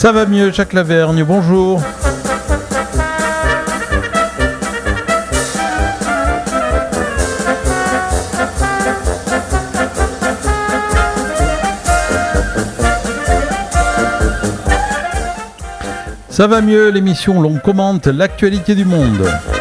Ça va mieux, Jacques Lavergne, bonjour. Ça va mieux, l'émission où l'on commente l'actualité du monde.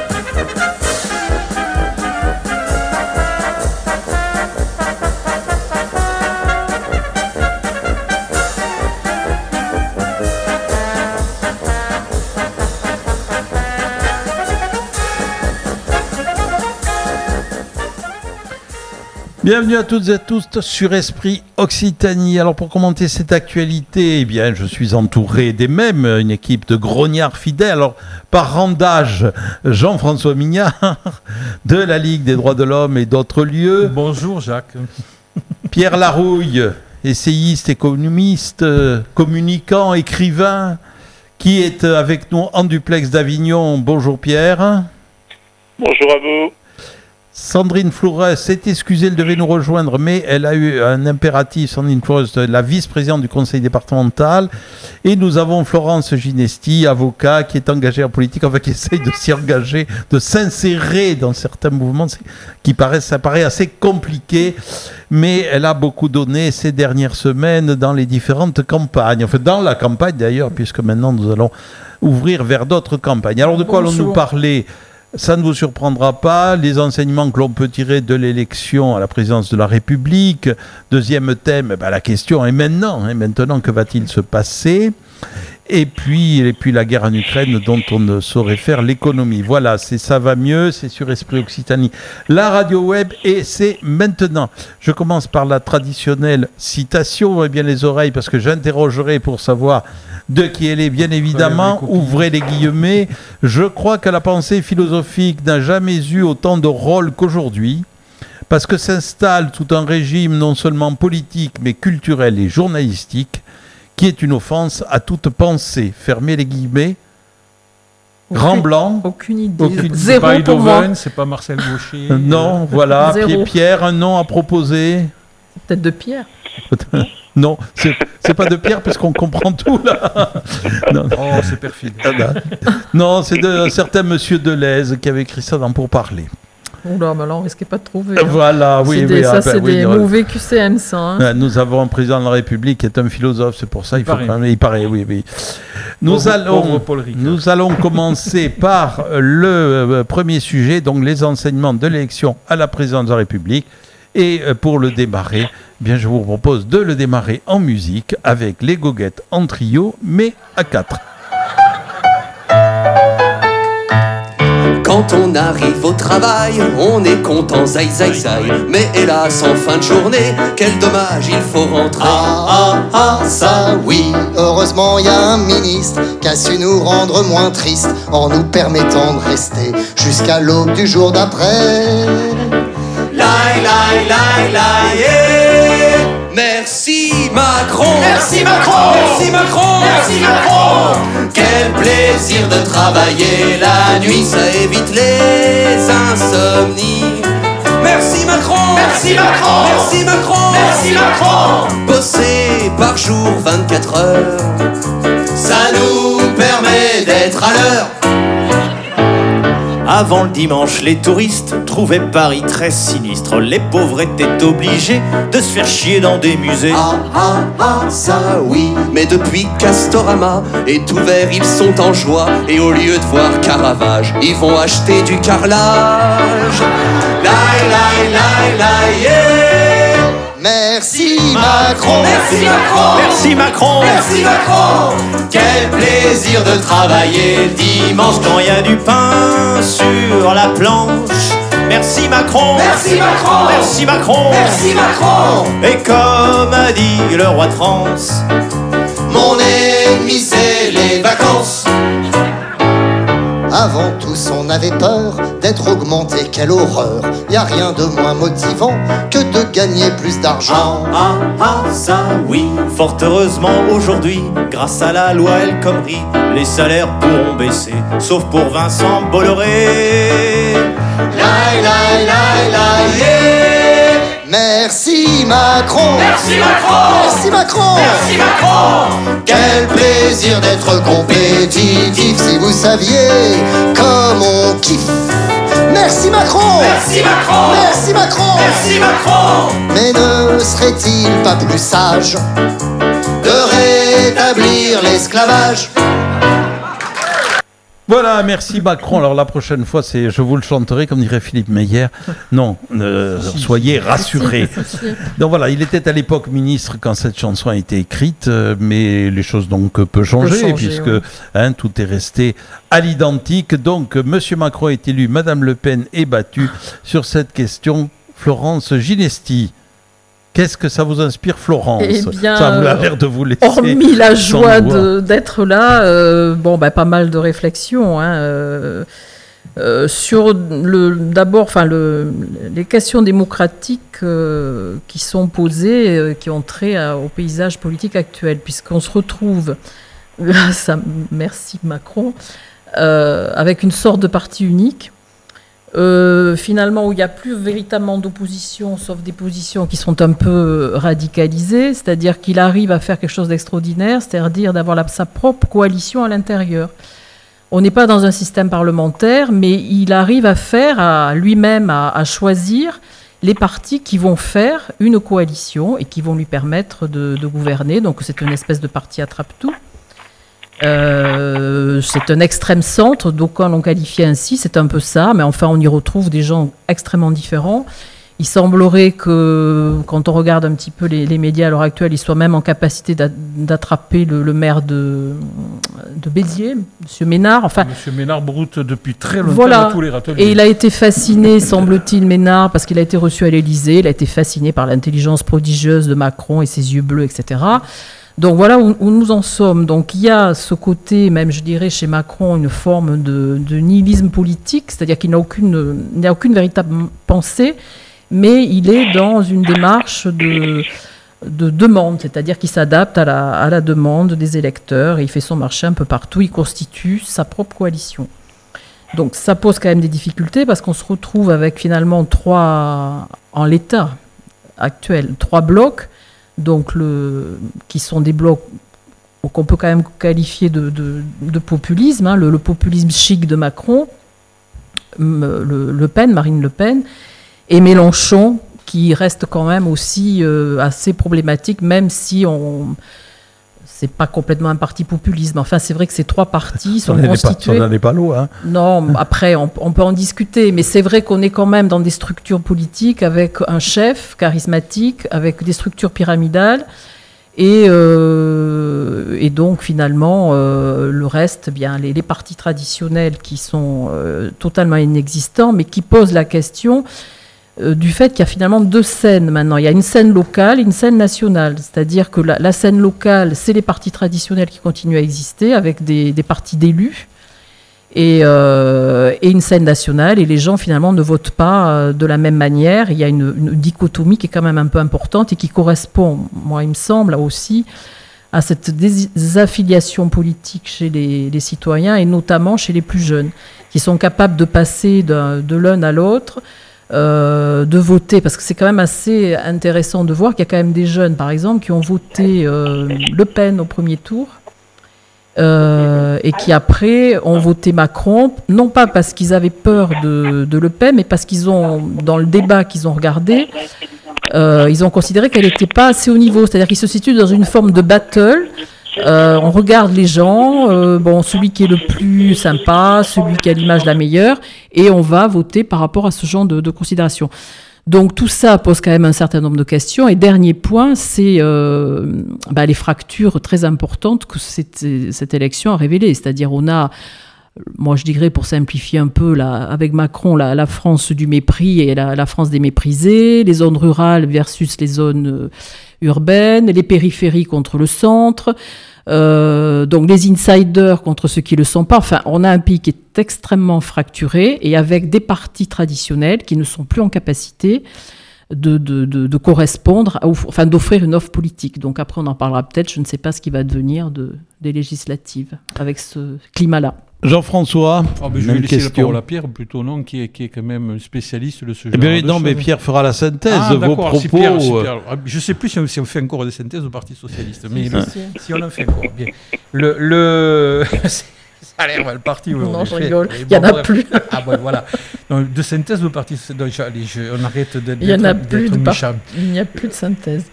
Bienvenue à toutes et à tous sur Esprit Occitanie. Alors pour commenter cette actualité, eh bien, je suis entouré des mêmes, une équipe de grognards fidèles. Alors par rang d'âge, Jean-François Mignard de la Ligue des droits de l'homme et d'autres lieux. Bonjour Jacques. Pierre Larouille, essayiste, économiste, communicant, écrivain, qui est avec nous en duplex d'Avignon. Bonjour Pierre. Bonjour à vous. Sandrine Flourès s'est excusée, elle devait nous rejoindre, mais elle a eu un impératif, Sandrine Flourès, la vice-présidente du conseil départemental. Et nous avons Florence Ginesti, avocat, qui est engagée en politique, enfin qui essaye de s'y engager, de s'insérer dans certains mouvements, ça paraît assez compliqué, mais elle a beaucoup donné ces dernières semaines dans les différentes campagnes, enfin dans la campagne d'ailleurs, puisque maintenant nous allons ouvrir vers d'autres campagnes. Alors de quoi allons-nous parler ? Ça ne vous surprendra pas, les enseignements que l'on peut tirer de l'élection à la présidence de la République. Deuxième thème, la question est maintenant, que va-t-il se passer ? Et puis la guerre en Ukraine dont on ne saurait faire l'économie. Voilà, ça va mieux, c'est sur Esprit Occitanie, la radio web, et c'est maintenant. Je commence par la traditionnelle citation, ouvrez bien les oreilles parce que j'interrogerai pour savoir de qui elle est, bien évidemment, ouvrez les guillemets. Je crois que la pensée philosophique n'a jamais eu autant de rôle qu'aujourd'hui, parce que s'installe tout un régime non seulement politique, mais culturel et journalistique, qui est une offense à toute pensée. Fermez les guillemets. Grand Blanc. Aucune idée. C'est pas Eindhoven, c'est pas Marcel Gaucher. Non, voilà. Pierre, un nom à proposer. Peut-être de Pierre. Non, c'est pas de Pierre parce qu'on comprend tout là. Non. Oh, c'est perfide. Non, c'est de certain monsieur Deleuze qui avait écrit ça dans Pourparler. Oula, mais là on risquait pas de trouver. Voilà, oui. C'est des mauvais QCM, ça. Hein. Nous avons un président de la République qui est un philosophe, c'est pour ça il paraît, oui. Nous allons commencer par le premier sujet, donc les enseignements de l'élection à la présidence de la République. Et pour le démarrer, je vous propose de le démarrer en musique avec les goguettes en trio, mais à 4. Quand on arrive au travail, on est content, zaï zaï zaï. Mais hélas, en fin de journée, quel dommage, il faut rentrer. Ça oui. Heureusement, y a un ministre qui a su nous rendre moins tristes en nous permettant de rester jusqu'à l'aube du jour d'après. Merci Macron. Merci Macron. Merci Macron. Merci Macron. Quel plaisir de travailler la nuit, ça évite les insomnies. Merci Macron. Merci Macron. Merci Macron. Merci Macron. Bosser par jour 24 heures, ça nous permet d'être à l'heure. Avant le dimanche, les touristes trouvaient Paris très sinistre. Les pauvres étaient obligés de se faire chier dans des musées. Ça oui. Mais depuis Castorama est ouvert, ils sont en joie. Et au lieu de voir Caravage, ils vont acheter du carrelage. Merci Macron. Merci Macron. Merci Macron. Merci Macron. Quel plaisir de travailler dimanche quand il y a du pain sur la planche. Merci Macron. Merci Macron. Merci Macron. Merci Macron. Et comme a dit le roi de France, mon ennemi c'est les vacances. Avant tous on avait peur d'être augmenté, quelle horreur. Y a rien de moins motivant que de gagner plus d'argent. Ça oui. Fort heureusement aujourd'hui, grâce à la loi El Khomri, les salaires pourront baisser, sauf pour Vincent Bolloré. Yeah. Merci Macron. Merci Macron. Merci Macron. Merci Macron. Quel plaisir d'être compétitif. Si vous saviez comme on kiffe. Merci Macron. Merci Macron. Merci Macron. Merci Macron. Mais ne serait-il pas plus sage de rétablir l'esclavage? Voilà, merci Macron. Alors la prochaine fois, je vous le chanterai, comme dirait Philippe Meyer. Non, soyez rassurés. Donc voilà, il était à l'époque ministre quand cette chanson a été écrite, mais les choses donc peuvent changer, puisque tout est resté à l'identique. Donc Monsieur Macron est élu, Madame Le Pen est battue sur cette question. Florence Ginesti. Qu'est-ce que ça vous inspire, Florence? Eh bien, ça a l'air de vous laisser. Hormis la joie d'être là, pas mal de réflexions sur les questions démocratiques qui sont posées, qui ont trait au paysage politique actuel, puisqu'on se retrouve, grâce à merci Macron, avec une sorte de parti unique. Finalement, où il n'y a plus véritablement d'opposition, sauf des positions qui sont un peu radicalisées, c'est-à-dire qu'il arrive à faire quelque chose d'extraordinaire, c'est-à-dire d'avoir sa propre coalition à l'intérieur. On n'est pas dans un système parlementaire, mais il arrive à faire lui-même, à choisir les partis qui vont faire une coalition et qui vont lui permettre de gouverner. Donc c'est une espèce de parti attrape-tout. C'est un extrême centre, d'aucuns l'ont qualifié ainsi, c'est un peu ça, mais enfin on y retrouve des gens extrêmement différents. Il semblerait que, quand on regarde un petit peu les médias à l'heure actuelle, ils soient même en capacité d'attraper le maire de Béziers, M. Ménard. Enfin, M. Ménard broute depuis très longtemps à tous les râteliers. Et il a été fasciné, semble-t-il, Ménard, parce qu'il a été reçu à l'Élysée, il a été fasciné par l'intelligence prodigieuse de Macron et ses yeux bleus, etc. Donc voilà où nous en sommes. Donc il y a ce côté, même je dirais chez Macron, une forme de nihilisme politique, c'est-à-dire qu'il n'a aucune véritable pensée, mais il est dans une démarche de demande, c'est-à-dire qu'il s'adapte à la demande des électeurs et il fait son marché un peu partout, il constitue sa propre coalition. Donc ça pose quand même des difficultés parce qu'on se retrouve avec finalement en l'état actuel, 3 blocs, donc qui sont des blocs qu'on peut quand même qualifier de populisme, le populisme chic de Macron, Marine Le Pen, et Mélenchon, qui reste quand même aussi assez problématique, même si c'est pas complètement un parti populisme. Enfin, c'est vrai que ces 3 partis sont constitués... Ça n'en est pas loin. Non, après, on peut en discuter, mais c'est vrai qu'on est quand même dans des structures politiques avec un chef charismatique, avec des structures pyramidales, et donc, finalement, le reste, bien, les partis traditionnels qui sont totalement inexistants, mais qui posent la question... du fait qu'il y a finalement 2 scènes maintenant. Il y a une scène locale et une scène nationale. C'est-à-dire que la scène locale, c'est les partis traditionnels qui continuent à exister avec des partis d'élus et une scène nationale. Et les gens finalement ne votent pas de la même manière. Il y a une dichotomie qui est quand même un peu importante et qui correspond, moi il me semble, aussi à cette désaffiliation politique chez les citoyens et notamment chez les plus jeunes qui sont capables de passer de l'un à l'autre, de voter, parce que c'est quand même assez intéressant de voir qu'il y a quand même des jeunes, par exemple, qui ont voté Le Pen au premier tour et qui après ont voté Macron, non pas parce qu'ils avaient peur de Le Pen, mais parce qu'ils ont, dans le débat qu'ils ont regardé, ils ont considéré qu'elle n'était pas assez haut niveau, c'est-à-dire qu'ils se situent dans une forme de battle. On regarde les gens, celui qui est le plus sympa, celui qui a l'image la meilleure, et on va voter par rapport à ce genre de considération. Donc tout ça pose quand même un certain nombre de questions. Et dernier point, c'est les fractures très importantes que cette élection a révélées. C'est-à-dire on a, moi je dirais pour simplifier un peu, avec Macron, la France du mépris et la France des méprisés, les zones rurales versus les zones urbaines, les périphéries contre le centre, donc les insiders contre ceux qui ne le sont pas. Enfin, on a un pays qui est extrêmement fracturé et avec des partis traditionnels qui ne sont plus en capacité de correspondre, d'offrir une offre politique. Donc après, on en parlera peut-être, je ne sais pas ce qui va devenir des législatives avec ce climat-là. Jean-François, je vais laisser la parole à Pierre, plutôt non, qui est quand même spécialiste de ce genre de choses. Mais Pierre fera la synthèse de vos propos. Je ne sais plus si on fait encore des synthèses au Parti Socialiste, mais si on en fait encore. Bien. Ça a l'air mal parti. Non, je rigole. Il n'y en a plus. Voilà. Donc, de synthèse au Parti Socialiste. On arrête d'être Il n'y en a plus de méchant. Il n'y a plus de synthèse.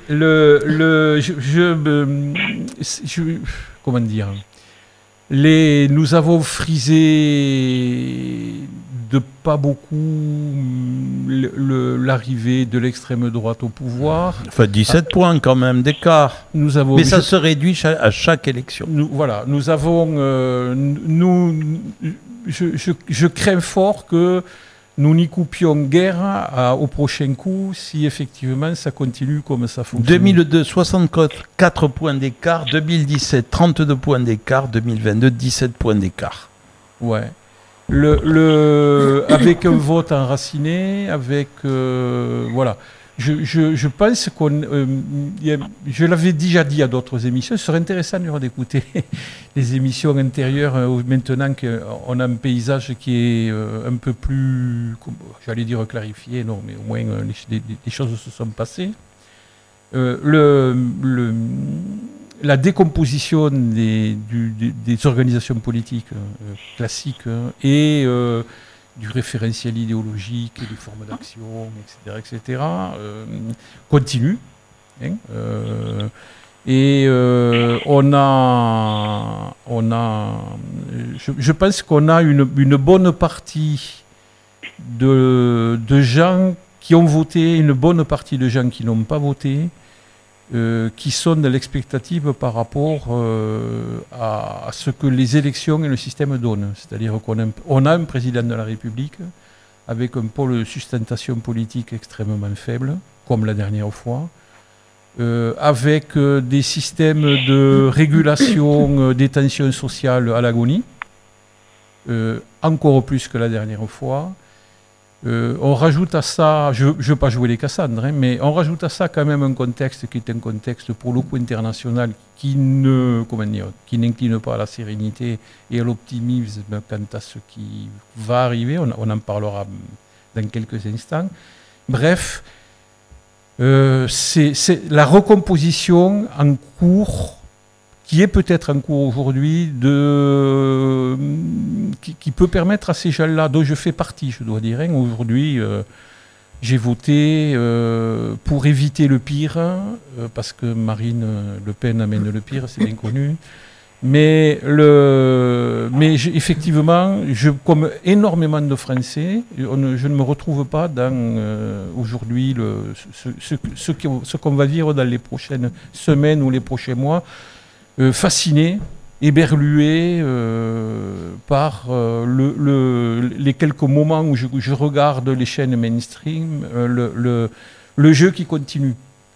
Comment dire ? Nous avons frisé de pas beaucoup l'arrivée de l'extrême droite au pouvoir. Enfin, 17 points quand même d'écart. Mais ça se réduit à chaque élection. Nous avons... je crains fort que nous n'y coupions guère au prochain coup si effectivement ça continue comme ça fonctionne. 2002, 64 points d'écart. 2017, 32 points d'écart. 2022, 17 points d'écart. Ouais. Avec un vote enraciné, avec... voilà. Je pense je l'avais déjà dit à d'autres émissions, ce serait intéressant d'écouter les émissions antérieures maintenant qu'on a un paysage qui est un peu plus, j'allais dire clarifié, non, mais au moins les choses se sont passées. La décomposition des organisations politiques classiques et du référentiel idéologique, des formes d'action, etc., continue. Je pense qu'on a une bonne partie de gens qui ont voté, une bonne partie de gens qui n'ont pas voté, qui sont de l'expectative par rapport à ce que les élections et le système donnent. C'est-à-dire qu'on a un président de la République avec un pôle de sustentation politique extrêmement faible, comme la dernière fois, avec des systèmes de régulation des tensions sociales à l'agonie, encore plus que la dernière fois. On rajoute à ça, je ne veux pas jouer les Cassandres, mais on rajoute à ça quand même un contexte qui est un contexte pour le coup international qui n'incline pas à la sérénité et à l'optimisme quant à ce qui va arriver. On en parlera dans quelques instants. Bref, c'est la recomposition en cours, qui est peut-être en cours aujourd'hui, qui peut permettre à ces gens-là, dont je fais partie, je dois dire, aujourd'hui, j'ai voté pour éviter le pire, parce que Marine Le Pen amène le pire, c'est bien connu. Mais effectivement, comme énormément de Français, je ne me retrouve pas dans aujourd'hui ce qu'on va vivre dans les prochaines semaines ou les prochains mois, fasciné, éberlué par les quelques moments où je regarde les chaînes mainstream, le jeu qui continue.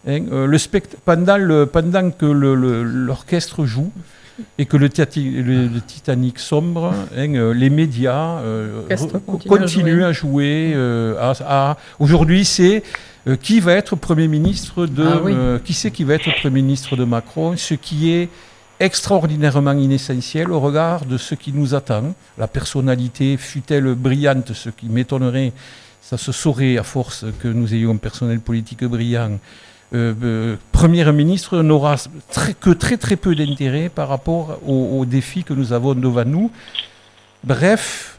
Pendant que l'orchestre joue et que le Titanic sombre, les médias continuent à jouer. Aujourd'hui, c'est qui va être Premier ministre qui c'est qui va être Premier ministre de Macron, ce qui est extraordinairement inessentiel au regard de ce qui nous attend. La personnalité fut-elle brillante, ce qui m'étonnerait, ça se saurait à force que nous ayons un personnel politique brillant. Premier ministre n'aura que très très peu d'intérêt par rapport aux défis que nous avons devant nous. Bref,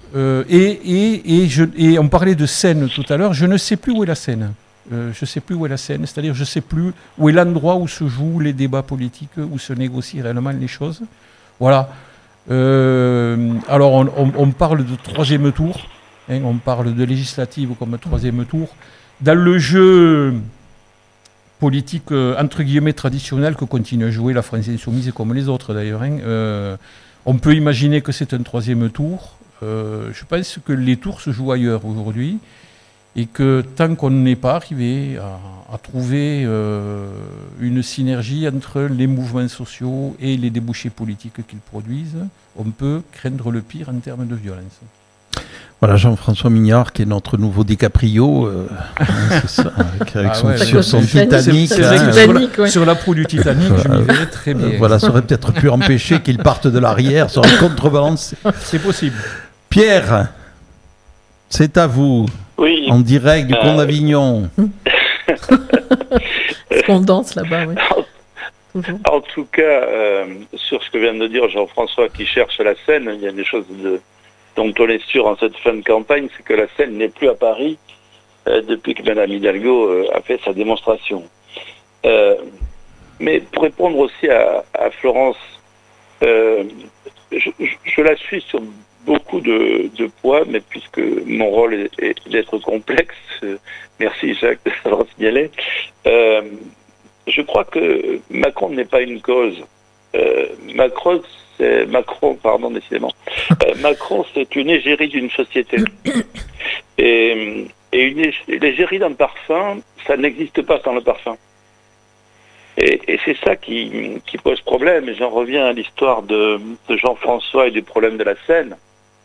et on parlait de scène tout à l'heure, je ne sais plus où est la scène. C'est-à-dire je ne sais plus où est l'endroit où se jouent les débats politiques, où se négocient réellement les choses. Voilà. Alors on parle de troisième tour, on parle de législative comme troisième tour. Dans le jeu politique entre guillemets traditionnel que continue à jouer la France Insoumise comme les autres d'ailleurs, on peut imaginer que c'est un troisième tour. Je pense que les tours se jouent ailleurs aujourd'hui. Et que tant qu'on n'est pas arrivé à trouver une synergie entre les mouvements sociaux et les débouchés politiques qu'ils produisent, on peut craindre le pire en termes de violence. Voilà, Jean-François Mignard, qui est notre nouveau DiCaprio, c'est ça, avec son Titanic. Sur la proue du Titanic, je m'y verrais très bien. Voilà, ça aurait peut-être pu empêcher qu'il parte de l'arrière, ça aurait contrebalancé. C'est possible. Pierre, c'est à vous, Oui. en direct du Pont d'Avignon. Qu'on danse là-bas, oui. Toujours. En tout cas, sur ce que vient de dire Jean-François qui cherche la Seine, il y a des choses dont on est sûr en cette fin de campagne, c'est que la Seine n'est plus à Paris depuis que Mme Hidalgo a fait sa démonstration. Mais pour répondre aussi à Florence, je la suis sur beaucoup de poids, mais puisque mon rôle est d'être complexe, merci Jacques de l'avoir signalé, je crois que Macron n'est pas une cause. Macron, c'est une égérie d'une société. Et l'égérie d'un parfum, ça n'existe pas sans le parfum. Et c'est ça qui pose problème. Et j'en reviens à l'histoire de Jean-François et du problème de la Seine.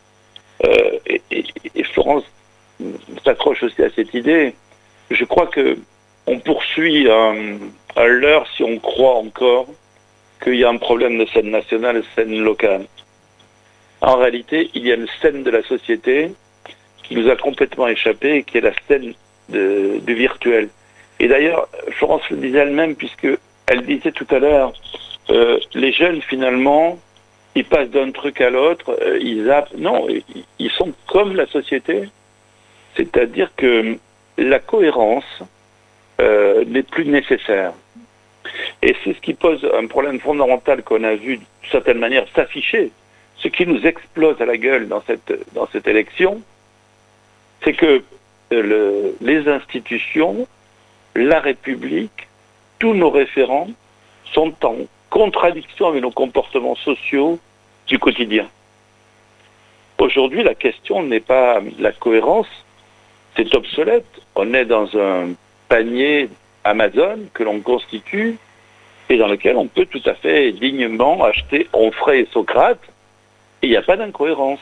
Et Florence s'accroche aussi à cette idée. Je crois que on poursuit à l'heure si on croit encore qu'il y a un problème de scène nationale et scène locale. En réalité, il y a une scène de la société qui nous a complètement échappé et qui est la scène du virtuel. Et d'ailleurs, Florence le disait elle-même, puisqu'elle disait tout à l'heure, les jeunes finalement, ils passent d'un truc à l'autre, ils zappent. Non, ils sont comme la société. C'est-à-dire que la cohérence n'est plus nécessaire. Et c'est ce qui pose un problème fondamental qu'on a vu, d'une certaine manière, s'afficher. Ce qui nous explose à la gueule dans cette élection, c'est que les institutions, la République, tous nos référents sont en contradiction avec nos comportements sociaux du quotidien. Aujourd'hui, la question n'est pas la cohérence, c'est obsolète. On est dans un panier Amazon que l'on constitue et dans lequel on peut tout à fait dignement acheter Onfray et Socrate et il n'y a pas d'incohérence.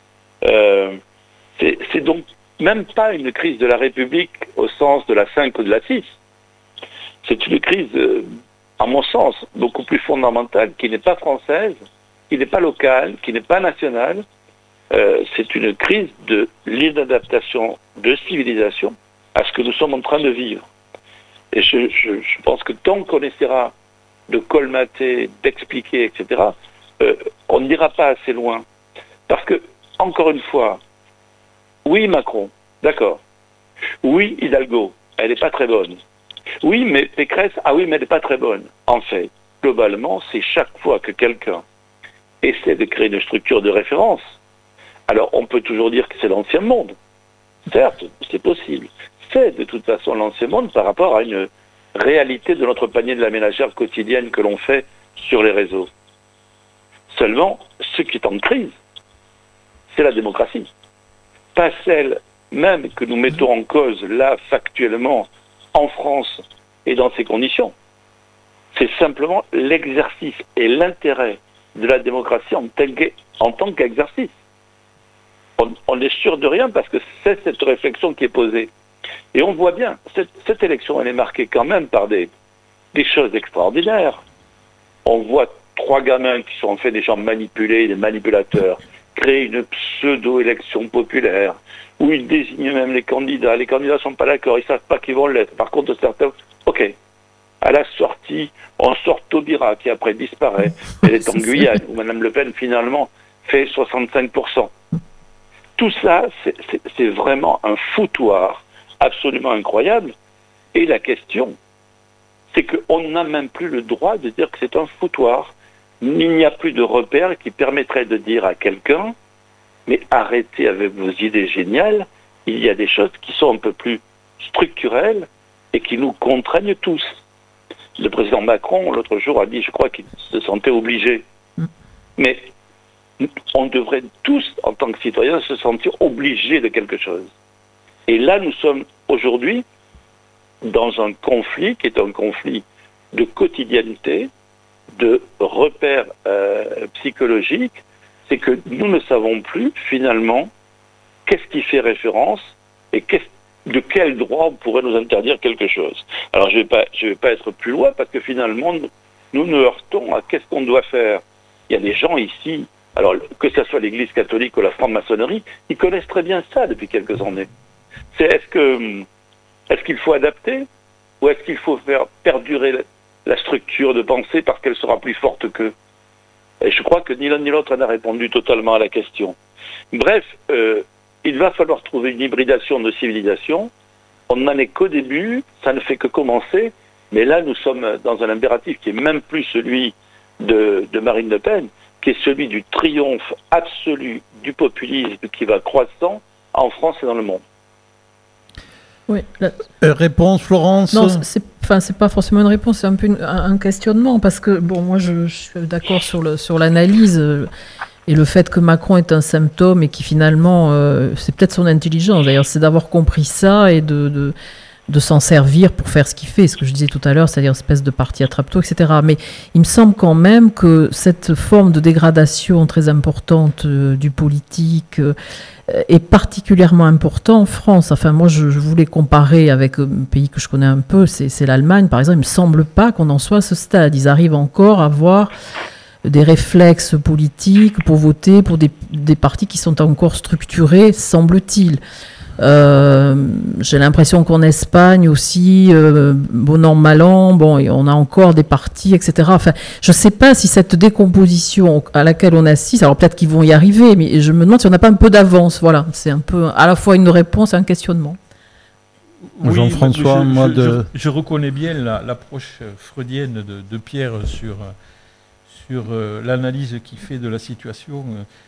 C'est donc même pas une crise de la République au sens de la 5 ou de la 6. C'est une crise, à mon sens, beaucoup plus fondamentale, qui n'est pas française, qui n'est pas locale, qui n'est pas nationale. C'est une crise de l'inadaptation de civilisation à ce que nous sommes en train de vivre. Et je pense que tant qu'on essaiera de colmater, d'expliquer, etc., on n'ira pas assez loin. Parce que, encore une fois, oui, Macron, d'accord. Oui, Hidalgo, elle n'est pas très bonne. Oui, mais Pécresse, ah oui, mais elle n'est pas très bonne. En fait, globalement, c'est chaque fois que quelqu'un essaie de créer une structure de référence, alors on peut toujours dire que c'est l'ancien monde. Certes, c'est possible. C'est de toute façon l'ancien monde par rapport à une réalité de notre panier de la ménagère quotidienne que l'on fait sur les réseaux. Seulement, ce qui est en crise, c'est la démocratie. Pas celle même que nous mettons en cause là, factuellement, en France et dans ces conditions. C'est simplement l'exercice et l'intérêt de la démocratie en tant qu'exercice. On est sûr de rien parce que c'est cette réflexion qui est posée. Et on voit bien, cette élection, elle est marquée quand même par des choses extraordinaires. On voit 3 gamins qui sont en fait des gens manipulés, des manipulateurs, créer une pseudo-élection populaire, où ils désignent même les candidats. Les candidats ne sont pas d'accord, ils ne savent pas qui vont l'être. Par contre, certains, ok. À la sortie, on sort Taubira, qui après disparaît. Elle est en Guyane, où Mme Le Pen, finalement, fait 65%. Tout ça, c'est vraiment un foutoir absolument incroyable. Et la question, c'est qu'on n'a même plus le droit de dire que c'est un foutoir. Il n'y a plus de repère qui permettrait de dire à quelqu'un, mais arrêtez avec vos idées géniales, il y a des choses qui sont un peu plus structurelles et qui nous contraignent tous. Le président Macron, l'autre jour, a dit, je crois qu'il se sentait obligé. Mais on devrait tous, en tant que citoyens, se sentir obligés de quelque chose. Et là, nous sommes aujourd'hui dans un conflit qui est un conflit de quotidienneté, de repères psychologiques. C'est que nous ne savons plus, finalement, qu'est-ce qui fait référence et de quel droit on pourrait nous interdire quelque chose. Alors je vais pas être plus loin parce que finalement nous nous heurtons à qu'est-ce qu'on doit faire. Il y a des gens ici, alors que ce soit l'Église catholique ou la franc-maçonnerie, ils connaissent très bien ça depuis quelques années. Est-ce qu'il faut adapter ou est-ce qu'il faut faire perdurer la structure de pensée parce qu'elle sera plus forte qu'eux? Et je crois que ni l'un ni l'autre n'a répondu totalement à la question. Bref, il va falloir trouver une hybridation de civilisation. On n'en est qu'au début, ça ne fait que commencer, mais là nous sommes dans un impératif qui est même plus celui de Marine Le Pen, qui est celui du triomphe absolu du populisme qui va croissant en France et dans le monde. Oui. Réponse, Florence? Non, c'est pas forcément une réponse, c'est un peu un questionnement, parce que, bon, moi je suis d'accord sur l'analyse, et le fait que Macron est un symptôme, et qui finalement, c'est peut-être son intelligence, d'ailleurs, c'est d'avoir compris ça, et de s'en servir pour faire ce qu'il fait, ce que je disais tout à l'heure, c'est-à-dire une espèce de parti attrape-tout, etc. Mais il me semble quand même que cette forme de dégradation très importante du politique est particulièrement important en France. Enfin, moi, je voulais comparer avec un pays que je connais un peu, c'est l'Allemagne, par exemple. Il ne me semble pas qu'on en soit à ce stade. Ils arrivent encore à avoir des réflexes politiques pour voter pour des partis qui sont encore structurés, semble-t-il. J'ai l'impression qu'en Espagne aussi, bon an, mal an, bon, on a encore des partis, etc. Enfin, je ne sais pas si cette décomposition à laquelle on assiste, alors peut-être qu'ils vont y arriver, mais je me demande si on n'a pas un peu d'avance. Voilà, c'est un peu à la fois une réponse et un questionnement. Oui, Jean-François, je reconnais bien l'approche freudienne de Pierre sur l'analyse qu'il fait de la situation.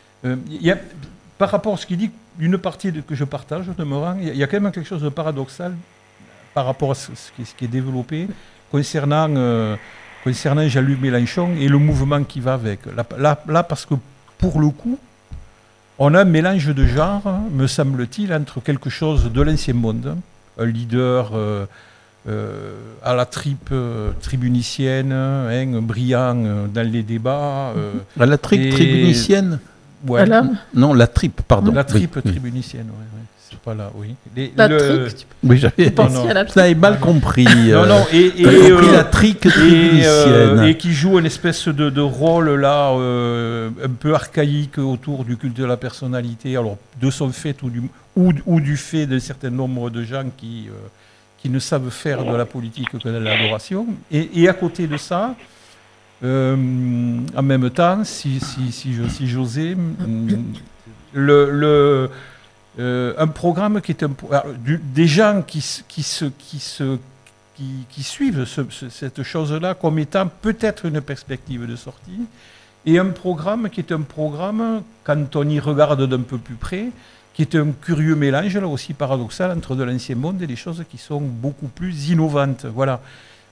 Par rapport à ce qu'il dit, une partie que je partage, demeurant, il y a quand même quelque chose de paradoxal par rapport à ce qui est développé concernant Jean-Luc Mélenchon et le mouvement qui va avec. Là, parce que pour le coup, on a un mélange de genres, me semble-t-il, entre quelque chose de l'ancien monde, un leader à la tripe tribunicienne, brillant dans les débats. À la tripe tribunicienne? Ouais. Non, la tripe, pardon. La tripe tribunicienne, oui. C'est pas là, oui. Trique. Oui, j'avais mal compris. Non, et la trique tribunicienne. Et qui joue une espèce de rôle là, un peu archaïque autour du culte de la personnalité, alors de son fait ou du fait d'un certain nombre de gens qui ne savent faire de la politique que de l'adoration. Et à côté de ça, en même temps, si j'osais, un programme qui est des gens qui suivent cette chose-là comme étant peut-être une perspective de sortie, et un programme qui est un programme, quand on y regarde d'un peu plus près, qui est un curieux mélange, là aussi paradoxal, entre de l'ancien monde et des choses qui sont beaucoup plus innovantes. Voilà.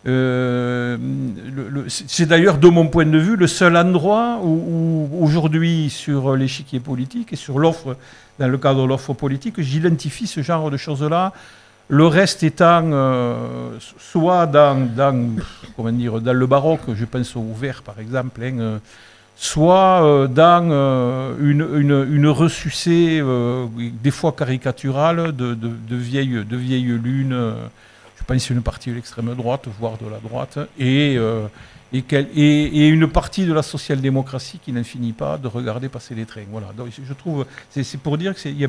C'est d'ailleurs, de mon point de vue, le seul endroit où aujourd'hui, sur l'échiquier politique et sur l'offre, dans le cadre de l'offre politique, j'identifie ce genre de choses-là. Le reste étant soit dans le baroque, je pense au Vers par exemple, soit dans une ressucée, des fois caricaturale, de vieilles lunes. Je pense une partie de l'extrême droite, voire de la droite, et une partie de la social-démocratie qui n'en finit pas de regarder passer les trains. Voilà. Donc je trouve, c'est pour dire que c'est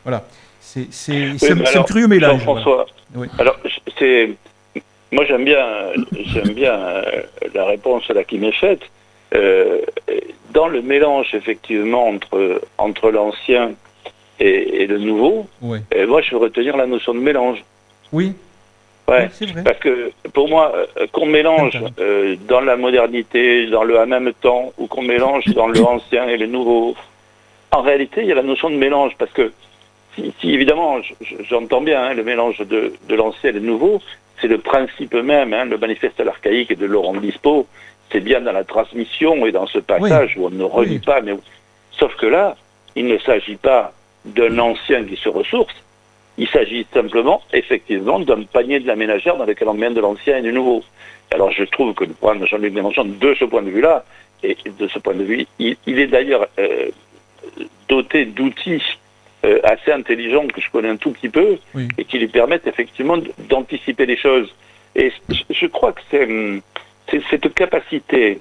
un curieux mélange. Jean-François, voilà. Oui. Alors moi j'aime bien la réponse là qui m'est faite. Dans le mélange effectivement entre l'ancien et le nouveau, oui. Moi je veux retenir la notion de mélange. Oui. Ouais, oui, c'est vrai. Parce que pour moi, qu'on mélange dans la modernité, dans le en même temps, ou qu'on mélange dans le ancien et le nouveau, en réalité, il y a la notion de mélange, parce que si évidemment, j'entends bien le mélange de l'ancien et le nouveau, c'est le principe même, le manifeste à l'archaïque de Laurent Dispo, c'est bien dans la transmission et dans ce passage où on ne relie pas, mais sauf que là, il ne s'agit pas d'un ancien qui se ressource. Il s'agit simplement, effectivement, d'un panier de la ménagère dans lequel on mène de l'ancien et du nouveau. Alors je trouve que le programme de Jean-Luc Mélenchon, de ce point de vue-là, et de ce point de vue, il est d'ailleurs doté d'outils assez intelligents que je connais un tout petit peu et qui lui permettent effectivement d'anticiper les choses. Et je crois que c'est cette capacité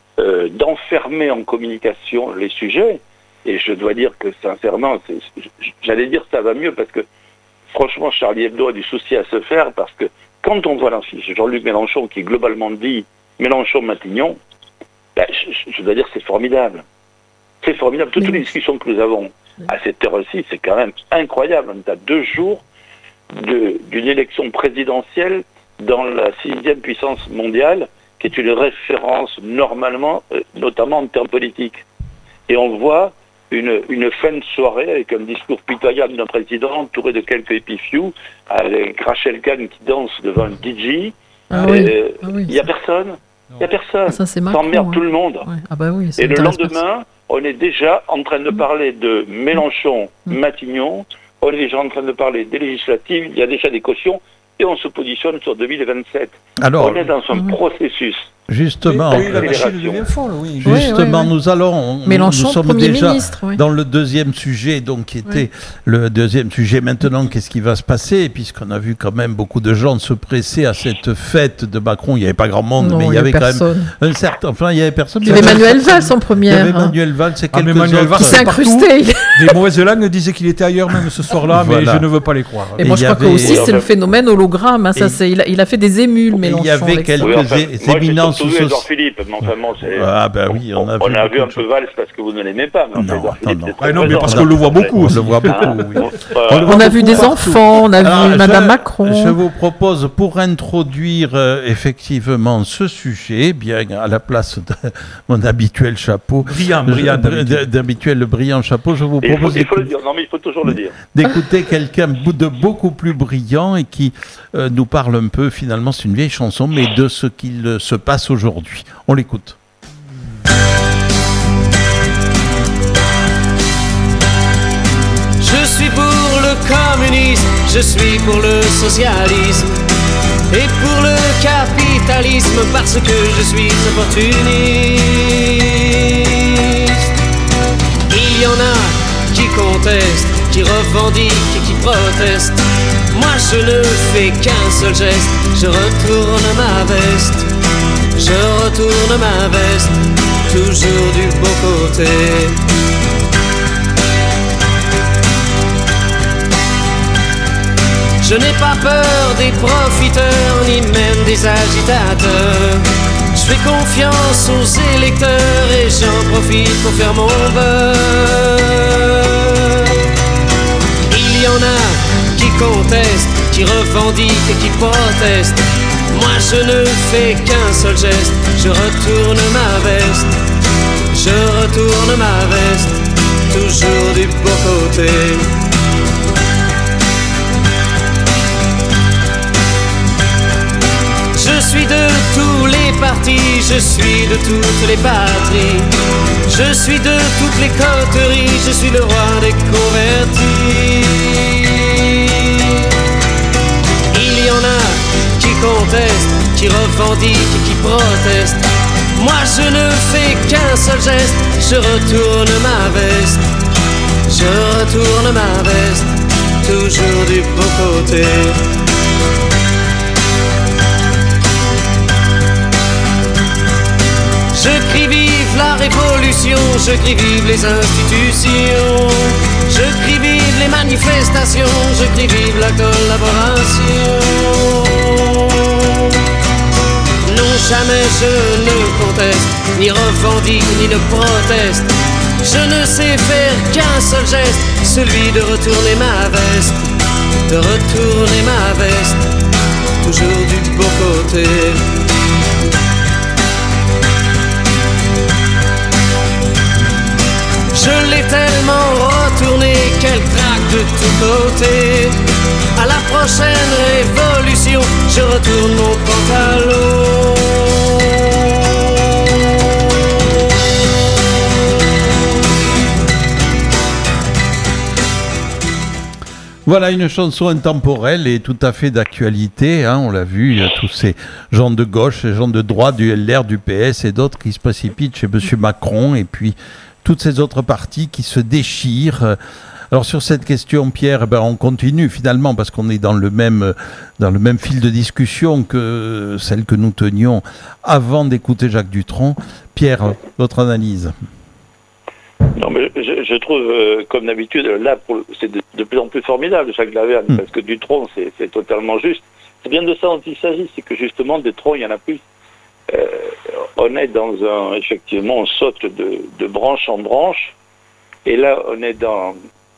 d'enfermer en communication les sujets, et je dois dire que sincèrement, j'allais dire ça va mieux parce que franchement Charlie Hebdo a du souci à se faire, parce que quand on voit l'affiche Jean-Luc Mélenchon qui globalement dit Mélenchon-Matignon, je dois dire que c'est formidable. C'est formidable. Toutes les discussions que nous avons à cette heure-ci, c'est quand même incroyable. On est à 2 jours d'une élection présidentielle dans la 6e puissance mondiale, qui est une référence normalement, notamment en termes politiques. Et on voit une fin de soirée avec un discours pitoyable d'un président entouré de quelques épifious, avec Rachel Kahn qui danse devant un DJ. Il n'y a personne. Il n'y a personne. Ça, c'est Macron, s'emmerde tout le monde. Ouais. Ah bah oui, et le lendemain, on est déjà en train de parler de Mélenchon-Matignon, on est déjà en train de parler des législatives, il y a déjà des cautions, et on se positionne sur 2027. Alors, on est dans un processus. Justement, la machine devient folle, justement, nous sommes déjà dans le deuxième sujet, donc qui était le deuxième sujet. Maintenant, qu'est-ce qui va se passer? Puisqu'on a vu quand même beaucoup de gens se presser à cette fête de Macron. Il n'y avait pas grand monde, mais il y avait quand même un certain. Enfin, il y avait personne. Il y avait Manuel Valls en première. Il y avait Manuel Valls, c'est quelques autres qui s'est incrusté. Des mauvaises langues disaient qu'il était ailleurs même ce soir-là, mais je ne veux pas les croire. Et moi, je crois que aussi c'est le phénomène hologramme. Il a fait des émules, Mélenchon. Il y avait quelques éminences. Edouard Philippe, mais enfin bon, on a vu un peu Valls parce que vous ne l'aimez pas. Mais non, mais parce qu'on le voit beaucoup. On le voit beaucoup, oui. On a vu des enfants, on a vu Madame Macron. Je vous propose, pour introduire effectivement ce sujet, bien à la place de mon habituel chapeau, d'habituel brillant chapeau, je vous propose il faut le dire. Non, mais il faut toujours le dire. D'écouter quelqu'un de beaucoup plus brillant et qui nous parle un peu, finalement, c'est une vieille chanson, mais de ce qu'il se passe aujourd'hui. On l'écoute. Je suis pour le communisme, je suis pour le socialisme et pour le capitalisme parce que je suis opportuniste. Il y en a qui contestent, qui revendiquent et qui protestent. Moi je ne fais qu'un seul geste, je retourne ma veste. Je retourne ma veste, toujours du beau côté. Je n'ai pas peur des profiteurs, ni même des agitateurs. Je fais confiance aux électeurs et j'en profite pour faire mon beurre. Il y en a qui contestent, qui revendiquent et qui protestent. Moi je ne fais qu'un seul geste, je retourne ma veste, je retourne ma veste, toujours du beau côté. Je suis de tous les partis, je suis de toutes les patries, je suis de toutes les coteries, je suis le roi des convertis. Il y en a qui contestent, qui revendiquent et qui protestent. Moi je ne fais qu'un seul geste, je retourne ma veste, je retourne ma veste, toujours du beau côté. Je crie vive la révolution, je crie vive les institutions, je crie vive les manifestations, je crie vive la collaboration. Non, jamais je ne conteste, ni revendique, ni ne proteste. Je ne sais faire qu'un seul geste, celui de retourner ma veste, de retourner ma veste, toujours du beau côté. Je l'ai tellement retourné qu'elle craque de tous côtés. À la prochaine révolution, je retourne mon pantalon. Voilà une chanson intemporelle et tout à fait d'actualité, hein, on l'a vu, il y a tous ces gens de gauche, ces gens de droite, du LR, du PS et d'autres qui se précipitent chez M. Macron, et puis toutes ces autres partis qui se déchirent Alors sur cette question, Pierre, on continue finalement parce qu'on est dans le même fil de discussion que celle que nous tenions avant d'écouter Jacques Dutronc. Pierre, votre analyse? Non, mais je trouve, comme d'habitude, là, c'est de plus en plus formidable, Jacques Lavergne, parce que Dutronc, c'est totalement juste. C'est bien de ça dont il s'agit, c'est que justement, Dutronc, il y en a plus. On est effectivement, on saute de branche en branche, et là, on est dans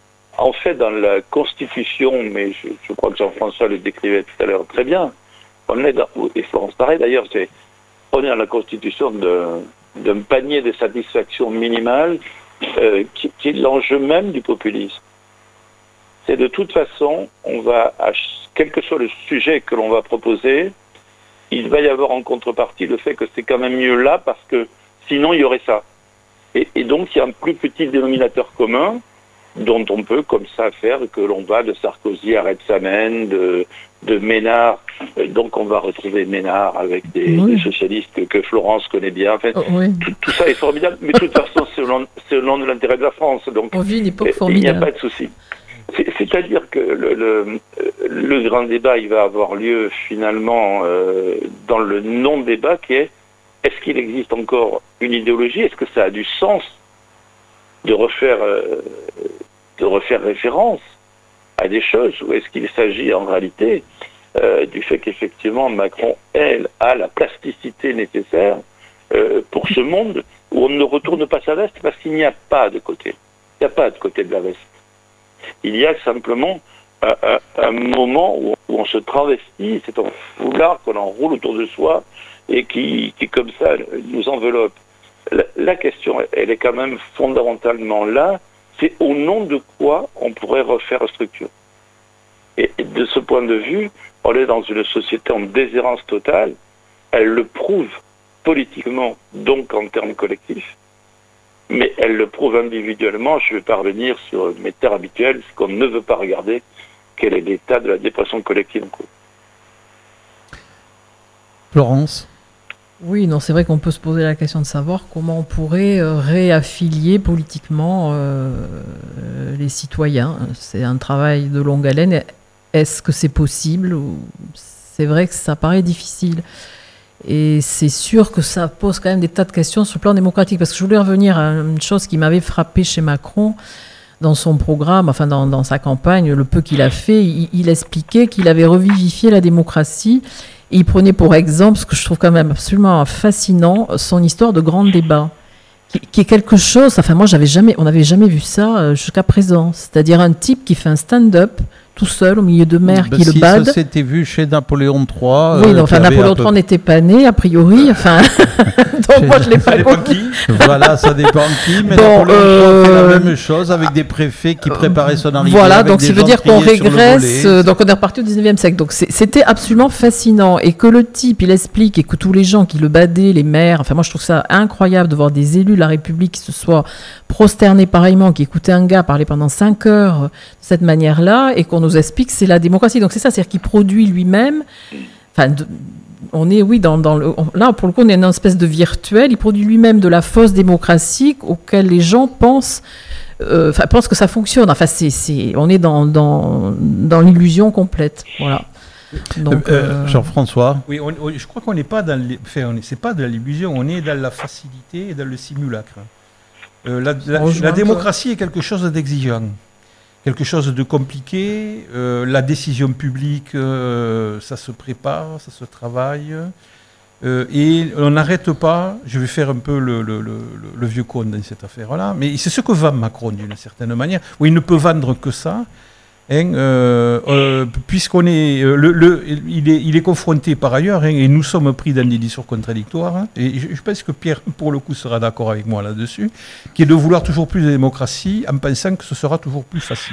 la Constitution, mais je crois que Jean-François le décrivait tout à l'heure très bien. On est et Florence pareil d'ailleurs, on est dans la Constitution d'un panier de satisfaction minimale qui est l'enjeu même du populisme. C'est de toute façon, quel que soit le sujet que l'on va proposer, il va y avoir en contrepartie le fait que c'est quand même mieux là parce que sinon il y aurait ça. Et donc il y a un plus petit dénominateur commun dont on peut comme ça faire que l'on va de Sarkozy à Rebsamen, de Ménard. Donc on va retrouver Ménard avec des socialistes que Florence connaît bien. En fait, tout ça est formidable, mais de toute façon c'est au nom de l'intérêt de la France. Donc on vit une époque il n'y a pas de souci. C'est-à-dire que le grand débat, il va avoir lieu finalement dans le non-débat qui est est-ce qu'il existe encore une idéologie? Est-ce que ça a du sens de refaire référence à des choses? Ou est-ce qu'il s'agit en réalité du fait qu'effectivement Macron, a la plasticité nécessaire pour ce monde où on ne retourne pas sa veste parce qu'il n'y a pas de côté. Il n'y a pas de côté de la veste. Il y a simplement un moment où on se travestit, c'est un foulard qu'on enroule autour de soi et qui comme ça nous enveloppe. La question, elle est quand même fondamentalement là, c'est au nom de quoi on pourrait refaire la structure. Et de ce point de vue, on est dans une société en déshérence totale, elle le prouve politiquement, donc en termes collectifs, mais elle le prouve individuellement. Je vais pas revenir sur mes terres habituelles, c'est qu'on ne veut pas regarder quel est l'état de la dépression collective en cours. Florence? Oui, non, c'est vrai qu'on peut se poser la question de savoir comment on pourrait réaffilier politiquement les citoyens. C'est un travail de longue haleine. Est-ce que c'est possible? C'est vrai que ça paraît difficile. Et c'est sûr que ça pose quand même des tas de questions sur le plan démocratique. Parce que je voulais revenir à une chose qui m'avait frappé chez Macron dans son programme, enfin dans sa campagne, le peu qu'il a fait. Il expliquait qu'il avait revivifié la démocratie. Et il prenait pour exemple, ce que je trouve quand même absolument fascinant, son histoire de grand débat, qui est quelque chose, enfin moi on n'avait jamais vu ça jusqu'à présent. C'est-à-dire un type qui fait un stand-up tout seul au milieu de mer qui le bade. Ça s'était vu chez Napoléon III. Oui, enfin Napoléon III n'était pas né a priori. Enfin, donc moi je l'ai pas compris. Voilà, ça dépend qui. Mais Napoléon III fait la même chose avec des préfets qui préparaient son arrivée. Voilà, donc ça veut dire qu'on régresse. Donc on est reparti au 19e siècle. Donc c'était absolument fascinant et que le type il explique et que tous les gens qui le badaient, les maires. Enfin moi je trouve ça incroyable de voir des élus de la République qui se soient prosternés pareillement, qui écoutaient un gars parler pendant 5 heures de cette manière-là et qu'on nous explique que c'est la démocratie. Donc c'est ça, c'est-à-dire qu'il produit lui-même. Enfin, on est, oui, là pour le coup, on est dans une espèce de virtuel. Il produit lui-même de la fausse démocratie auquel les gens pensent que ça fonctionne. Enfin, on est dans l'illusion complète. Voilà. Donc, Jean-François. Oui, je crois qu'on n'est pas c'est pas de l'illusion, on est dans la facilité et dans le simulacre. La démocratie est quelque chose d'exigeant. Quelque chose de compliqué, la décision publique, ça se prépare, ça se travaille, et on n'arrête pas, je vais faire un peu le vieux con dans cette affaire-là, mais c'est ce que vend Macron d'une certaine manière, où il ne peut vendre que ça, puisqu'on est, il est confronté par ailleurs, et nous sommes pris dans des discours contradictoires, et je pense que Pierre, pour le coup, sera d'accord avec moi là-dessus, qui est de vouloir toujours plus de démocratie en pensant que ce sera toujours plus facile.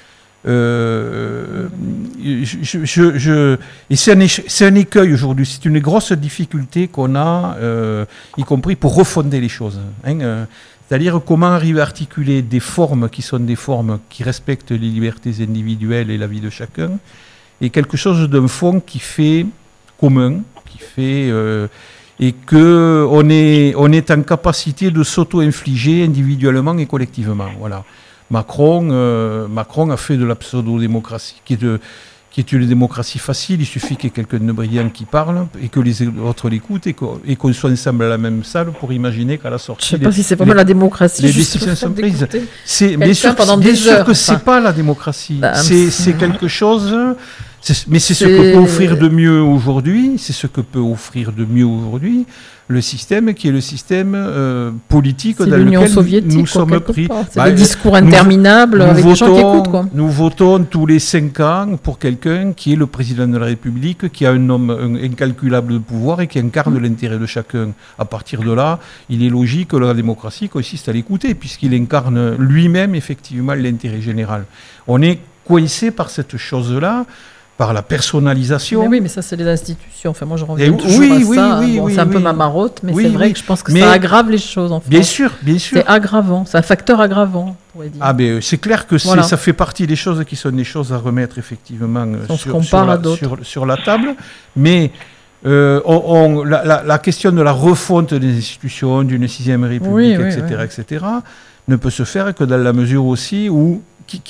Et c'est un écueil aujourd'hui, c'est une grosse difficulté qu'on a, y compris pour refonder les choses. C'est-à-dire comment arriver à articuler des formes qui sont des formes qui respectent les libertés individuelles et la vie de chacun, et quelque chose d'un fond qui fait commun, qui fait et qu'on est en capacité de s'auto-infliger individuellement et collectivement. Voilà. Macron a fait de la pseudo-démocratie, qui est une démocratie facile. Il suffit qu'il y ait quelqu'un de brillant qui parle et que les autres l'écoutent et qu'on soit ensemble à la même salle pour imaginer qu'à la sortie... Je ne sais pas si c'est vraiment la démocratie. Les décisions sont prises. Bien sûr que ce n'est pas la démocratie. C'est quelque chose... Mais c'est ce que peut offrir de mieux aujourd'hui. C'est ce que peut offrir de mieux aujourd'hui le système qui est le système politique dans lequel nous sommes pris. C'est des discours interminables avec des gens qui écoutent. Quoi. Nous votons tous les 5 ans pour quelqu'un qui est le président de la République, qui a un homme incalculable de pouvoir et qui incarne l'intérêt de chacun. À partir de là, il est logique que la démocratie consiste à l'écouter, puisqu'il incarne lui-même effectivement l'intérêt général. On est coincé par cette chose-là, par la personnalisation. Mais oui, mais ça, c'est les institutions. Enfin, moi, je reviens toujours à ça. C'est un peu ma marotte, mais c'est vrai que je pense que ça aggrave les choses, en fait. Bien sûr. C'est aggravant. C'est un facteur aggravant, on pourrait dire. Ah, mais c'est clair que ça fait partie des choses qui sont des choses à remettre, effectivement, sur la table. Mais la question de la refonte des institutions, d'une 6e République, etc., ne peut se faire que dans la mesure aussi où,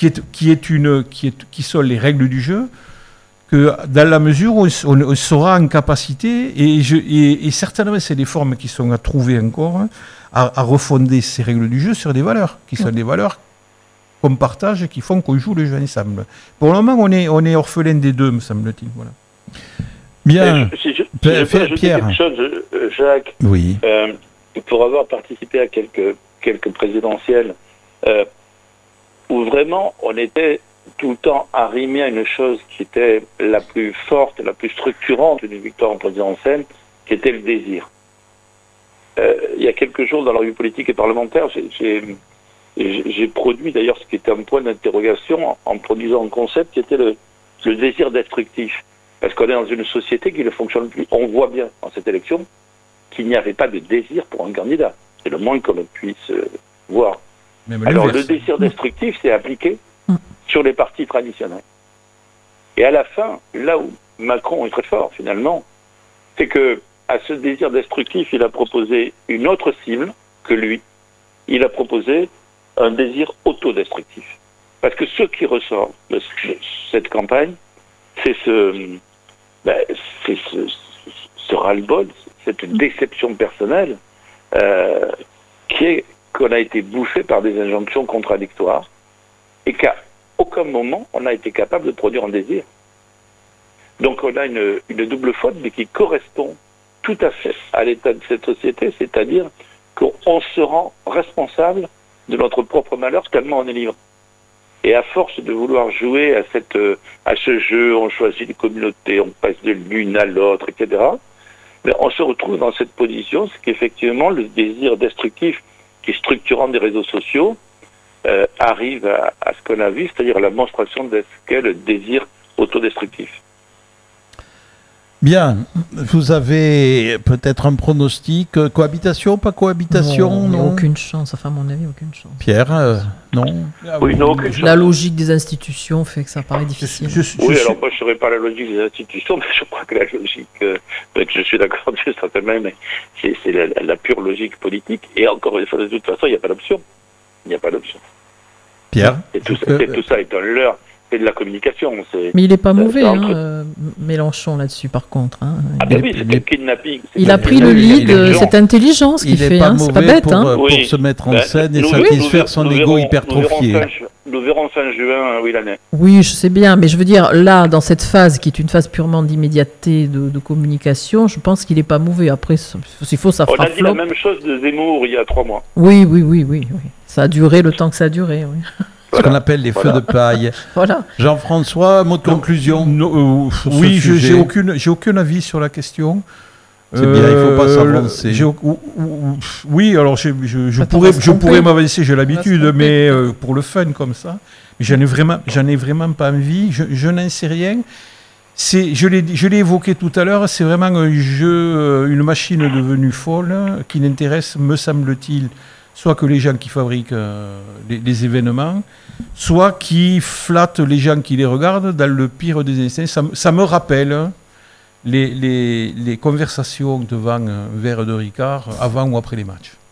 qui sont les règles du jeu, que dans la mesure où on sera en capacité, et certainement c'est des formes qui sont à trouver encore, à refonder ces règles du jeu sur des valeurs, qui sont des valeurs qu'on partage et qui font qu'on joue le jeu ensemble. Pour le moment, on est orphelin des deux, me semble-t-il. Voilà. Bien. Si je peux ajouter quelque chose, Jacques, oui. Pour avoir participé à quelques présidentielles, où vraiment on était tout le temps arrimé à une chose qui était la plus forte, la plus structurante d'une victoire en présidentielle, qui était le désir. Il y a quelques jours, dans la revue politique et parlementaire, j'ai produit d'ailleurs ce qui était un point d'interrogation en produisant un concept qui était le désir destructif. Parce qu'on est dans une société qui ne fonctionne plus. On voit bien dans cette élection qu'il n'y avait pas de désir pour un candidat. C'est le moins qu'on puisse voir. Alors le désir destructif s'est appliqué sur les partis traditionnels. Et à la fin, là où Macron est très fort finalement, c'est que à ce désir destructif, il a proposé une autre cible que lui. Il a proposé un désir autodestructif. Parce que ce qui ressort de cette campagne, c'est ce ras-le-bol, cette déception personnelle qu'on a été bouffé par des injonctions contradictoires et qu'à aucun moment on a été capable de produire un désir. Donc on a une double faute, mais qui correspond tout à fait à l'état de cette société, c'est-à-dire qu'on se rend responsable de notre propre malheur tellement on est libre. Et à force de vouloir jouer à ce jeu, on choisit des communautés, on passe de l'une à l'autre, etc., mais on se retrouve dans cette position, c'est qu'effectivement le désir destructif qui est structurant des réseaux sociaux arrive à ce qu'on a vu, c'est-à-dire la monstration de ce qu'est le désir autodestructif. Bien, vous avez peut-être un pronostic, cohabitation, pas cohabitation, non, aucune chance, enfin à mon avis, aucune chance. Pierre, non. Oui, non, aucune chance. La logique des institutions fait que ça paraît difficile. Alors moi je ne serais pas la logique des institutions, mais je crois que la logique, peut-être je suis d'accord dessus certainement, mais c'est la pure logique politique, et encore une fois, de toute façon, il n'y a pas d'option. Il n'y a pas d'option. Pierre, et tout ça est un leurre. C'est de la communication. Mais il n'est pas mauvais, Mélenchon, là-dessus, par contre. Hein. Oui, c'est le kidnapping. Il a pris le lead, c'est intelligence qu'il fait. C'est pas bête. Pour se mettre en scène et satisfaire son ego hypertrophié. Nous verrons fin juin où il en est. Oui, je sais bien, mais je veux dire, là, dans cette phase, qui est une phase purement d'immédiateté, de communication, je pense qu'il n'est pas mauvais. Après, s'il faut, ça fera flop. On a dit la même chose de Zemmour il y a 3 mois. Oui. Ça a duré le temps que ça a duré, oui. Ce qu'on appelle les feux de paille. Voilà. Jean-François, mot de conclusion. Oui, j'ai aucun avis sur la question. C'est bien, il ne faut pas s'avancer. Oui, alors je pourrais m'avancer, j'ai l'habitude, mais pour le fun comme ça. Mais j'en ai vraiment pas envie. Je n'en sais rien. Je l'ai évoqué tout à l'heure. C'est vraiment un jeu, une machine devenue folle qui n'intéresse, me semble-t-il, soit que les gens qui fabriquent les événements, soit qui flattent les gens qui les regardent dans le pire des instants. Ça me rappelle les conversations devant un verre de Ricard avant ou après les matchs.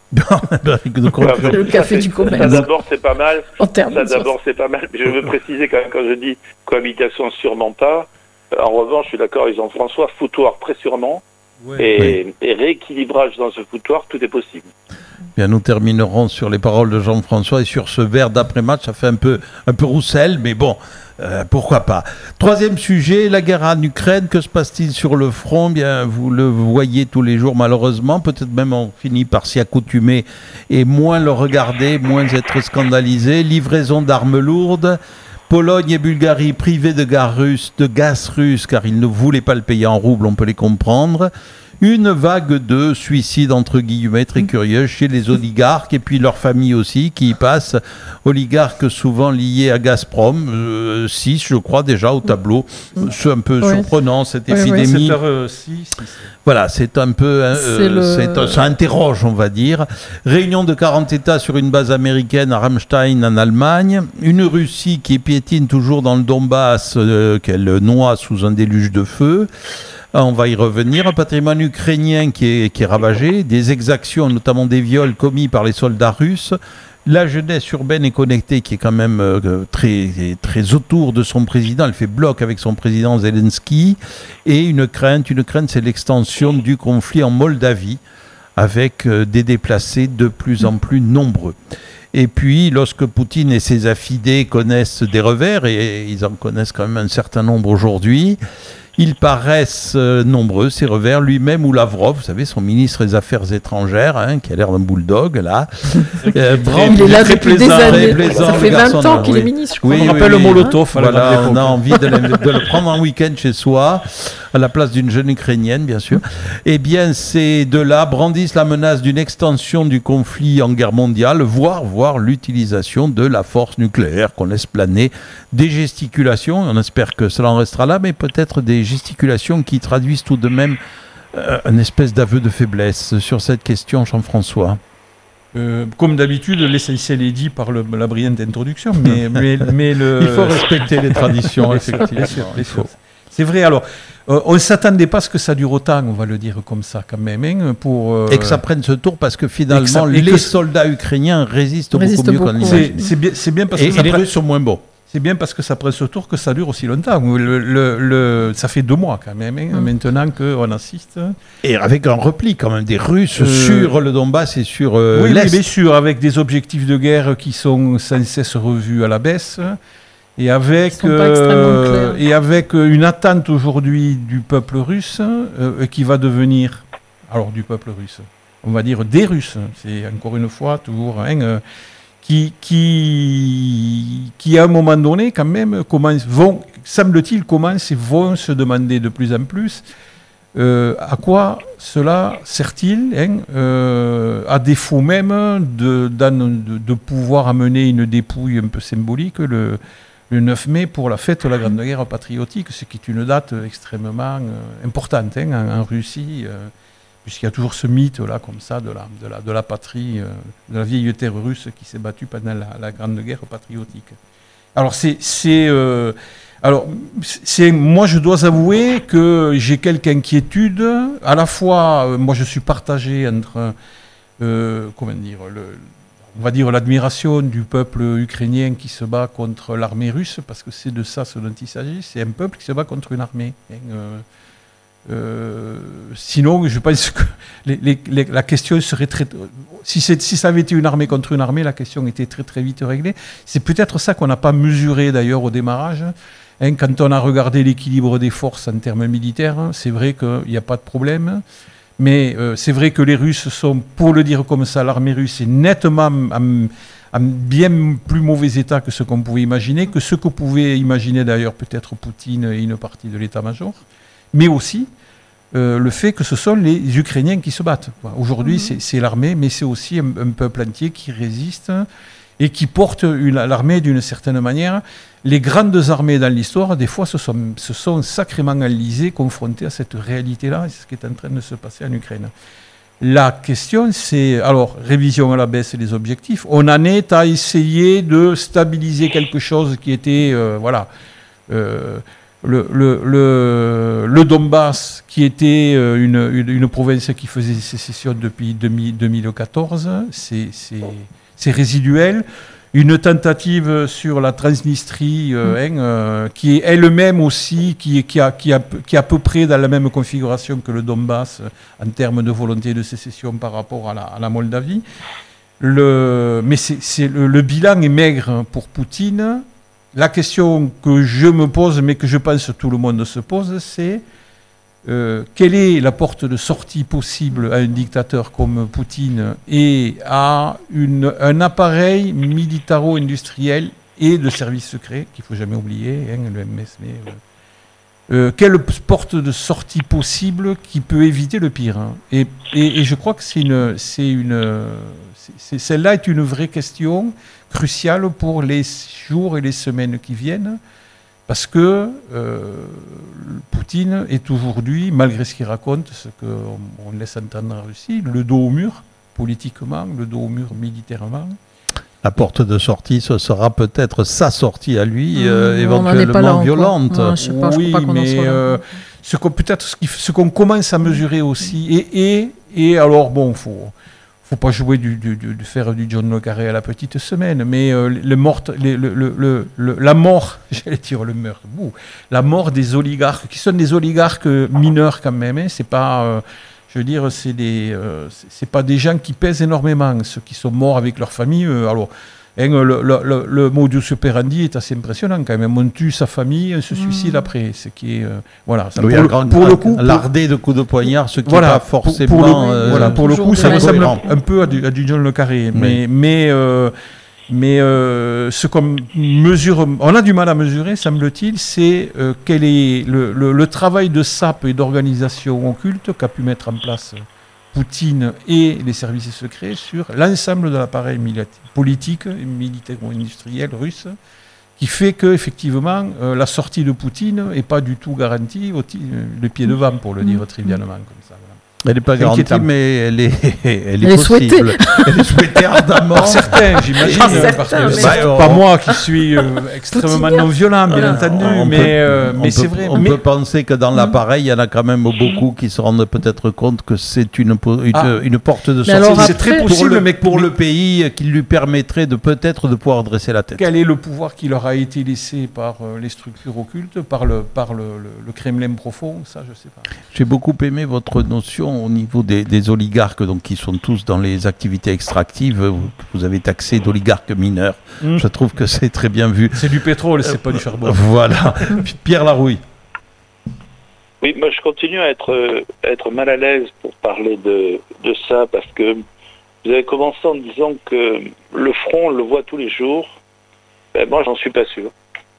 Le café du commerce. Ça, d'abord, c'est pas mal. C'est pas mal. Mais je veux préciser quand même, quand je dis cohabitation, sûrement pas. En revanche, je suis d'accord avec Jean-François, foutoir très sûrement. Et rééquilibrage dans ce foutoir, tout est possible. Bien, nous terminerons sur les paroles de Jean-François et sur ce verre d'après-match. Ça fait un peu Roussel, mais bon, pourquoi pas. Troisième sujet, la guerre en Ukraine. Que se passe-t-il sur le front? Bien, vous le voyez tous les jours, malheureusement. Peut-être même on finit par s'y accoutumer et moins le regarder, moins être scandalisé. Livraison d'armes lourdes. Pologne et Bulgarie privées de gaz russe, car ils ne voulaient pas le payer en roubles, on peut les comprendre. Une vague de suicides, entre guillemets, très curieuse chez les oligarques et puis leurs familles aussi qui y passent. Oligarques souvent liés à Gazprom, 6 je crois déjà au tableau. C'est un peu surprenant cette épidémie. Voilà, c'est un peu... ça interroge, on va dire. Réunion de 40 États sur une base américaine à Ramstein en Allemagne. Une Russie qui piétine toujours dans le Donbass, qu'elle noie sous un déluge de feu. On va y revenir. Un patrimoine ukrainien qui est ravagé, des exactions, notamment des viols commis par les soldats russes. La jeunesse urbaine et connectée qui est quand même très autour de son président. Elle fait bloc avec son président Zelensky. Et une crainte, c'est l'extension du conflit en Moldavie avec des déplacés de plus en plus nombreux. Et puis, lorsque Poutine et ses affidés connaissent des revers, et ils en connaissent quand même un certain nombre aujourd'hui, ils paraissent nombreux, ces revers, lui-même ou Lavrov, vous savez, son ministre des Affaires étrangères, qui a l'air d'un bulldog, là. Il est là depuis des années. Ça fait 20 ans qu'il est ministre, je crois. On rappelle le Molotov. Voilà, on a envie de le prendre en week-end chez soi, à la place d'une jeune Ukrainienne, bien sûr. Eh bien, ces deux-là brandissent la menace d'une extension du conflit en guerre mondiale, voire l'utilisation de la force nucléaire qu'on laisse planer. Des gesticulations, on espère que cela en restera là, mais peut-être des gesticulations qui traduisent tout de même une espèce d'aveu de faiblesse sur cette question, Jean-François. Comme d'habitude, l'essentiel est dit par la brillante introduction, mais il faut respecter les traditions, effectivement. C'est vrai, alors, on ne s'attendait pas à ce que ça dure autant, on va le dire comme ça quand même. Et que ça prenne ce tour, parce que finalement, les soldats ukrainiens résistent beaucoup mieux qu'on l'imagine. C'est bien parce que les Russes sont moins bons. C'est bien parce que ça prend ce tour que ça dure aussi longtemps. Ça fait 2 mois quand même, maintenant qu'on assiste. Et avec un repli quand même des Russes sur le Donbass et sur l'Est. Oui, bien sûr, avec des objectifs de guerre qui sont sans cesse revus à la baisse. Et avec une attente aujourd'hui du peuple russe qui va devenir, alors du peuple russe, on va dire des Russes, c'est encore une fois toujours... Qui à un moment donné, quand même, semble-t-il, commencent et vont se demander de plus en plus à quoi cela sert-il, à défaut même de pouvoir amener une dépouille un peu symbolique le 9 mai pour la fête de la Grande Guerre patriotique, ce qui est une date extrêmement importante en Russie. Puisqu'il y a toujours ce mythe-là, comme ça, de la patrie, de la vieille terre russe qui s'est battue pendant la Grande Guerre patriotique. Alors, moi, je dois avouer que j'ai quelques inquiétudes. À la fois, moi, je suis partagé entre, on va dire, l'admiration du peuple ukrainien qui se bat contre l'armée russe, parce que c'est de ça ce dont il s'agit. C'est un peuple qui se bat contre une armée. Sinon, je pense que la question serait très... Si ça avait été une armée contre une armée, la question était très très vite réglée. C'est peut-être ça qu'on n'a pas mesuré d'ailleurs au démarrage. Quand on a regardé l'équilibre des forces en termes militaires, c'est vrai qu'il n'y a pas de problème. Mais c'est vrai que les Russes sont, pour le dire comme ça, l'armée russe est nettement en bien plus mauvais état que ce qu'on pouvait imaginer, que ce que pouvait imaginer d'ailleurs peut-être Poutine et une partie de l'état-major. Mais aussi le fait que ce sont les Ukrainiens qui se battent. Aujourd'hui, c'est l'armée, mais c'est aussi un peuple entier qui résiste et qui porte l'armée d'une certaine manière. Les grandes armées dans l'histoire, des fois, se sont sacrément enlisées, confrontées à cette réalité-là, et c'est ce qui est en train de se passer en Ukraine. La question, c'est, alors, révision à la baisse des objectifs. On en est à essayer de stabiliser quelque chose qui était, le Donbass, qui était une province qui faisait sécession depuis 2014, c'est résiduel. Une tentative sur la Transnistrie, qui est elle-même aussi, qui est à peu près dans la même configuration que le Donbass en termes de volonté de sécession par rapport à la Moldavie. Mais le bilan est maigre pour Poutine. La question que je me pose, mais que je pense que tout le monde se pose, c'est quelle est la porte de sortie possible à un dictateur comme Poutine et à un appareil militaro-industriel et de services secrets, qu'il ne faut jamais oublier, le MSM. Quelle porte de sortie possible qui peut éviter le pire, et je crois que celle-là est une vraie question cruciale pour les jours et les semaines qui viennent. Parce que Poutine est aujourd'hui, malgré ce qu'il raconte, ce qu'on laisse entendre en Russie, le dos au mur politiquement, le dos au mur militairement. La porte de sortie, ce sera peut-être sa sortie à lui, éventuellement violente. Non, je crois pas qu'on en soit là. Ce qu'on commence à mesurer aussi, et alors bon, faut pas jouer faire du John Le Carré à la petite semaine, mais la mort, j'allais dire le meurtre, la mort des oligarques, qui sont des oligarques mineurs quand même, c'est pas, je veux dire, c'est pas des gens qui pèsent énormément, ceux qui sont morts avec leur famille, alors. Le modus operandi est assez impressionnant quand même. On tue sa famille, on se suicide après. Ce qui est voilà. Ça, pour le coup, lardé de coups de poignard, ce qui n'est pas forcément. Pour le coup, ça ressemble un peu à du John Le Carré. Oui. Mais ce qu'on mesure, on a du mal à mesurer, semble-t-il, c'est quel est le travail de sape et d'organisation occulte qu'a pu mettre en place Poutine et les services secrets sur l'ensemble de l'appareil politique et militaro-industriel russe, qui fait qu'effectivement, la sortie de Poutine n'est pas du tout garantie le pied devant, pour le dire trivialement comme ça. Voilà. Elle n'est pas garantie, mais elle est possible. Elle est souhaitée ardemment. Par certains, j'imagine. Pas moi qui suis extrêmement non violent, bien entendu, mais c'est vrai. On peut penser que dans l'appareil, il y en a quand même beaucoup qui se rendent peut-être compte que c'est une porte de sortie. C'est très possible, mais pour le pays, qui lui permettrait de pouvoir dresser la tête. Quel est le pouvoir qui leur a été laissé par les structures occultes, par le Kremlin profond? Ça, je ne sais pas. J'ai beaucoup aimé votre notion au niveau des oligarques, donc qui sont tous dans les activités extractives. Vous avez taxé d'oligarques mineurs. Je trouve que c'est très bien vu. C'est du pétrole, c'est pas du charbon. Voilà. Pierre Larouille. Oui, moi je continue à être mal à l'aise pour parler de ça, parce que vous avez commencé en disant que le front, on le voit tous les jours. Ben, moi, j'en suis pas sûr.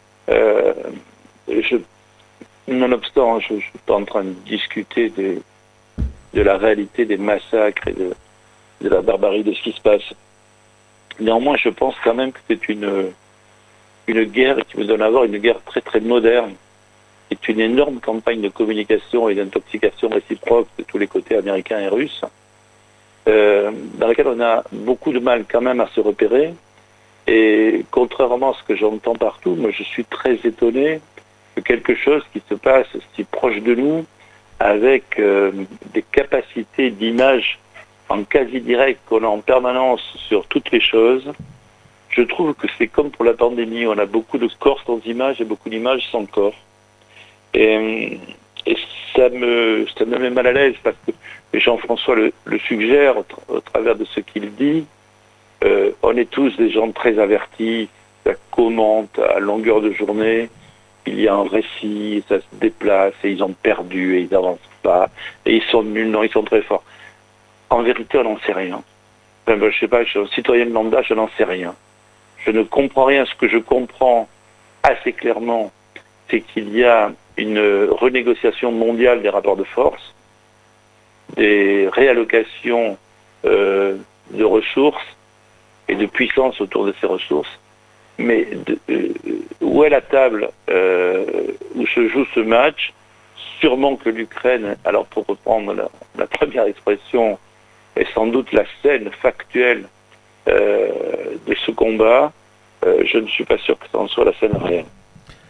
Nonobstant, je ne suis pas en train de discuter de la réalité des massacres et de la barbarie de ce qui se passe. Néanmoins, je pense quand même que c'est une guerre qui vous donne à voir, une guerre très très moderne. C'est une énorme campagne de communication et d'intoxication réciproque de tous les côtés américains et russes, dans laquelle on a beaucoup de mal quand même à se repérer. Et contrairement à ce que j'entends partout, moi je suis très étonné que quelque chose qui se passe si proche de nous, avec des capacités d'image en quasi direct qu'on a en permanence sur toutes les choses. Je trouve que c'est comme pour la pandémie, on a beaucoup de corps sans images et beaucoup d'images sans corps. Et ça me met mal à l'aise, parce que Jean-François le suggère au travers de ce qu'il dit. On est tous des gens très avertis, ça commente à longueur de journée. Il y a un récit, ça se déplace, et ils ont perdu, et ils n'avancent pas, et ils sont nuls, non, ils sont très forts. En vérité, on n'en sait rien. Enfin, je ne sais pas, je suis un citoyen de lambda, je n'en sais rien. Je ne comprends rien. Ce que je comprends assez clairement, c'est qu'il y a une renégociation mondiale des rapports de force, des réallocations de ressources et de puissance autour de ces ressources. Mais où est la table où se joue ce match? Sûrement que l'Ukraine, alors pour reprendre la première expression, est sans doute la scène factuelle de ce combat. Je ne suis pas sûr que ça en soit la scène réelle.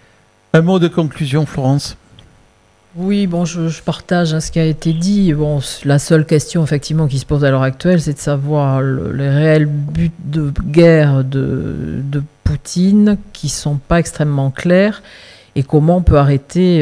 Un mot de conclusion, Florence. Oui, bon, je partage ce qui a été dit. Bon, la seule question effectivement qui se pose à l'heure actuelle, c'est de savoir les réels buts de guerre de Poutine, qui sont pas extrêmement clairs, et comment on peut arrêter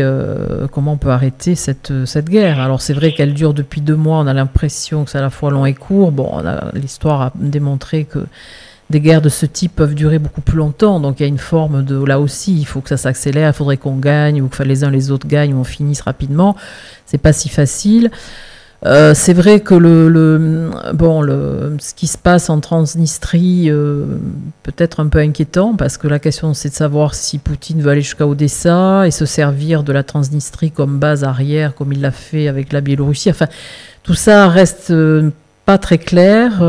cette guerre. Alors c'est vrai qu'elle dure depuis 2 mois. On a l'impression que c'est à la fois long et court. Bon, l'histoire a démontré que des guerres de ce type peuvent durer beaucoup plus longtemps, donc il y a une forme de... Là aussi, il faut que ça s'accélère, il faudrait qu'on gagne, ou que les uns les autres gagnent, ou on finisse rapidement. C'est pas si facile. C'est vrai que ce qui se passe en Transnistrie peut-être un peu inquiétant, parce que la question c'est de savoir si Poutine veut aller jusqu'à Odessa et se servir de la Transnistrie comme base arrière, comme il l'a fait avec la Biélorussie. Enfin, tout ça reste pas très clair.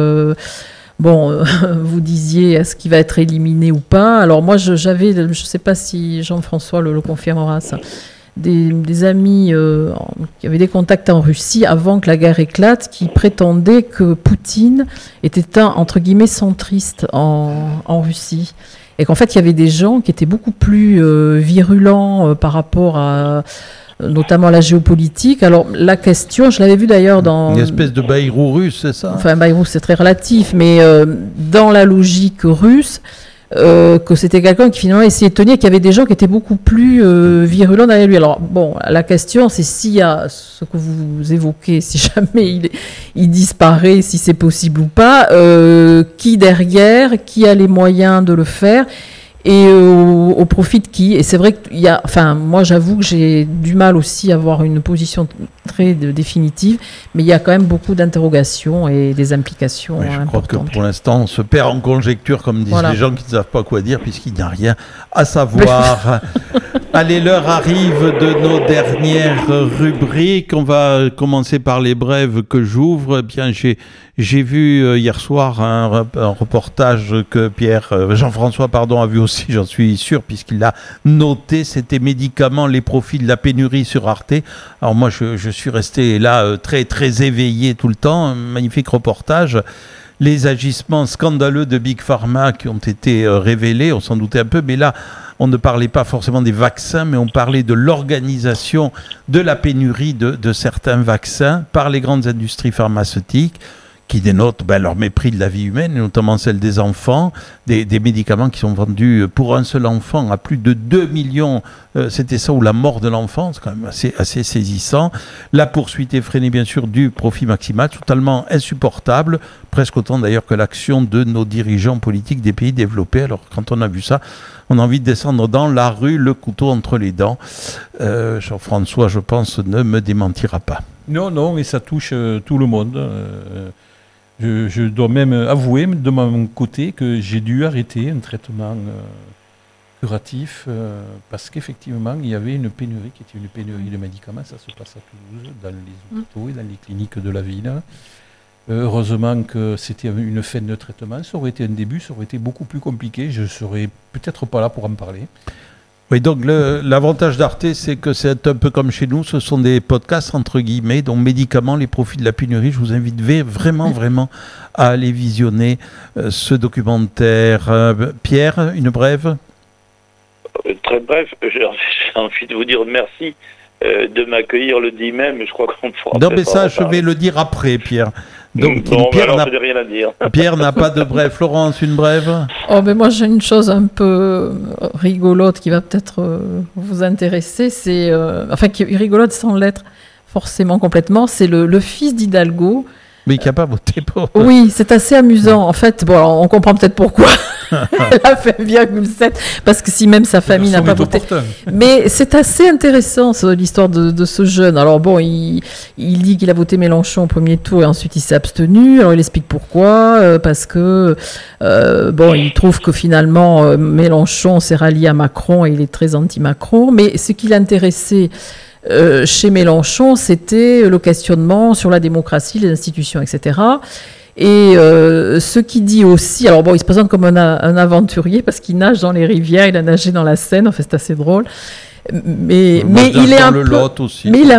Bon, vous disiez, est-ce qu'il va être éliminé ou pas? Alors moi, j'avais, je ne sais pas si Jean-François le confirmera, ça, des amis qui avaient des contacts en Russie avant que la guerre éclate, qui prétendaient que Poutine était un, entre guillemets, centriste en Russie. Et qu'en fait, il y avait des gens qui étaient beaucoup plus virulents par rapport à... notamment la géopolitique. Alors, la question, je l'avais vu d'ailleurs dans... Une espèce de Bayrou russe, c'est ça? Enfin, Bayrou, c'est très relatif, mais dans la logique russe, que c'était quelqu'un qui finalement essayait de tenir, qu'il y avait des gens qui étaient beaucoup plus virulents derrière lui. Alors, bon, la question, c'est s'il y a ce que vous évoquez, si jamais il disparaît, si c'est possible ou pas, qui derrière, qui a les moyens de le faire, et au profit de qui? Et c'est vrai qu'il y a... Enfin, moi, j'avoue que j'ai du mal aussi à avoir une position très définitive, mais il y a quand même beaucoup d'interrogations et des implications importantes. Je crois que pour l'instant, on se perd en conjecture, comme disent les gens qui ne savent pas quoi dire, puisqu'il n'y a rien à savoir. Allez, l'heure arrive de nos dernières rubriques. On va commencer par les brèves que j'ouvre. Eh bien, j'ai vu hier soir un reportage que Jean-François a vu aussi, j'en suis sûr, puisqu'il l'a noté. C'était médicaments, les profits de la pénurie sur Arte. Alors moi, je suis resté là très, très éveillé tout le temps. Un magnifique reportage. Les agissements scandaleux de Big Pharma qui ont été révélés, on s'en doutait un peu, mais là, on ne parlait pas forcément des vaccins, mais on parlait de l'organisation de la pénurie de certains vaccins par les grandes industries pharmaceutiques, qui dénotent leur mépris de la vie humaine, et notamment celle des enfants, des médicaments qui sont vendus pour un seul enfant à plus de 2 millions, c'était ça, ou la mort de l'enfant, c'est quand même assez saisissant. La poursuite effrénée, bien sûr, du profit maximal, totalement insupportable, presque autant d'ailleurs que l'action de nos dirigeants politiques des pays développés. Alors, quand on a vu ça, on a envie de descendre dans la rue, le couteau entre les dents. Jean-François, je pense, ne me démentira pas. Non, et ça touche tout le monde. Je dois même avouer de mon côté que j'ai dû arrêter un traitement curatif parce qu'effectivement il y avait une pénurie qui était une pénurie de médicaments. Ça se passe à Toulouse, dans les hôpitaux et dans les cliniques de la ville. Heureusement que c'était une fin de traitement. Ça aurait été un début, ça aurait été beaucoup plus compliqué. Je ne serais peut-être pas là pour en parler. Oui, donc l'avantage d'Arte, c'est que c'est un peu comme chez nous, ce sont des podcasts, entre guillemets, donc médicaments, les profits de la pénurie. Je vous invite vraiment à aller visionner ce documentaire. Pierre, une brève? Très bref, j'ai envie de vous dire merci de m'accueillir le 10 mai, mais je crois qu'on pourra... Non, mais ça, je vais le dire après, Pierre. Donc, bon, Pierre n'a rien à dire. Pierre n'a pas de brève. Florence, une brève? Oh, mais moi, j'ai une chose un peu rigolote qui va peut-être vous intéresser. C'est, qui est rigolote sans l'être forcément complètement. C'est le fils d'Hidalgo. Mais qui n'a pas voté pour. Oui, c'est assez amusant. En fait, bon, alors, on comprend peut-être pourquoi. Elle a fait 1,7, parce que si même sa famille n'a pas voté. Mais c'est assez intéressant, l'histoire de ce jeune. Alors bon, il dit qu'il a voté Mélenchon au premier tour et ensuite il s'est abstenu. Alors il explique pourquoi, parce que il trouve que finalement Mélenchon s'est rallié à Macron et il est très anti-Macron. Mais ce qui l'intéressait chez Mélenchon, c'était le questionnement sur la démocratie, les institutions, etc. Et ce qu'il dit aussi, alors bon, il se présente comme un aventurier parce qu'il nage dans les rivières, il a nagé dans la Seine, en fait c'est assez drôle. Mais il est un peu, aussi, mais il est un peu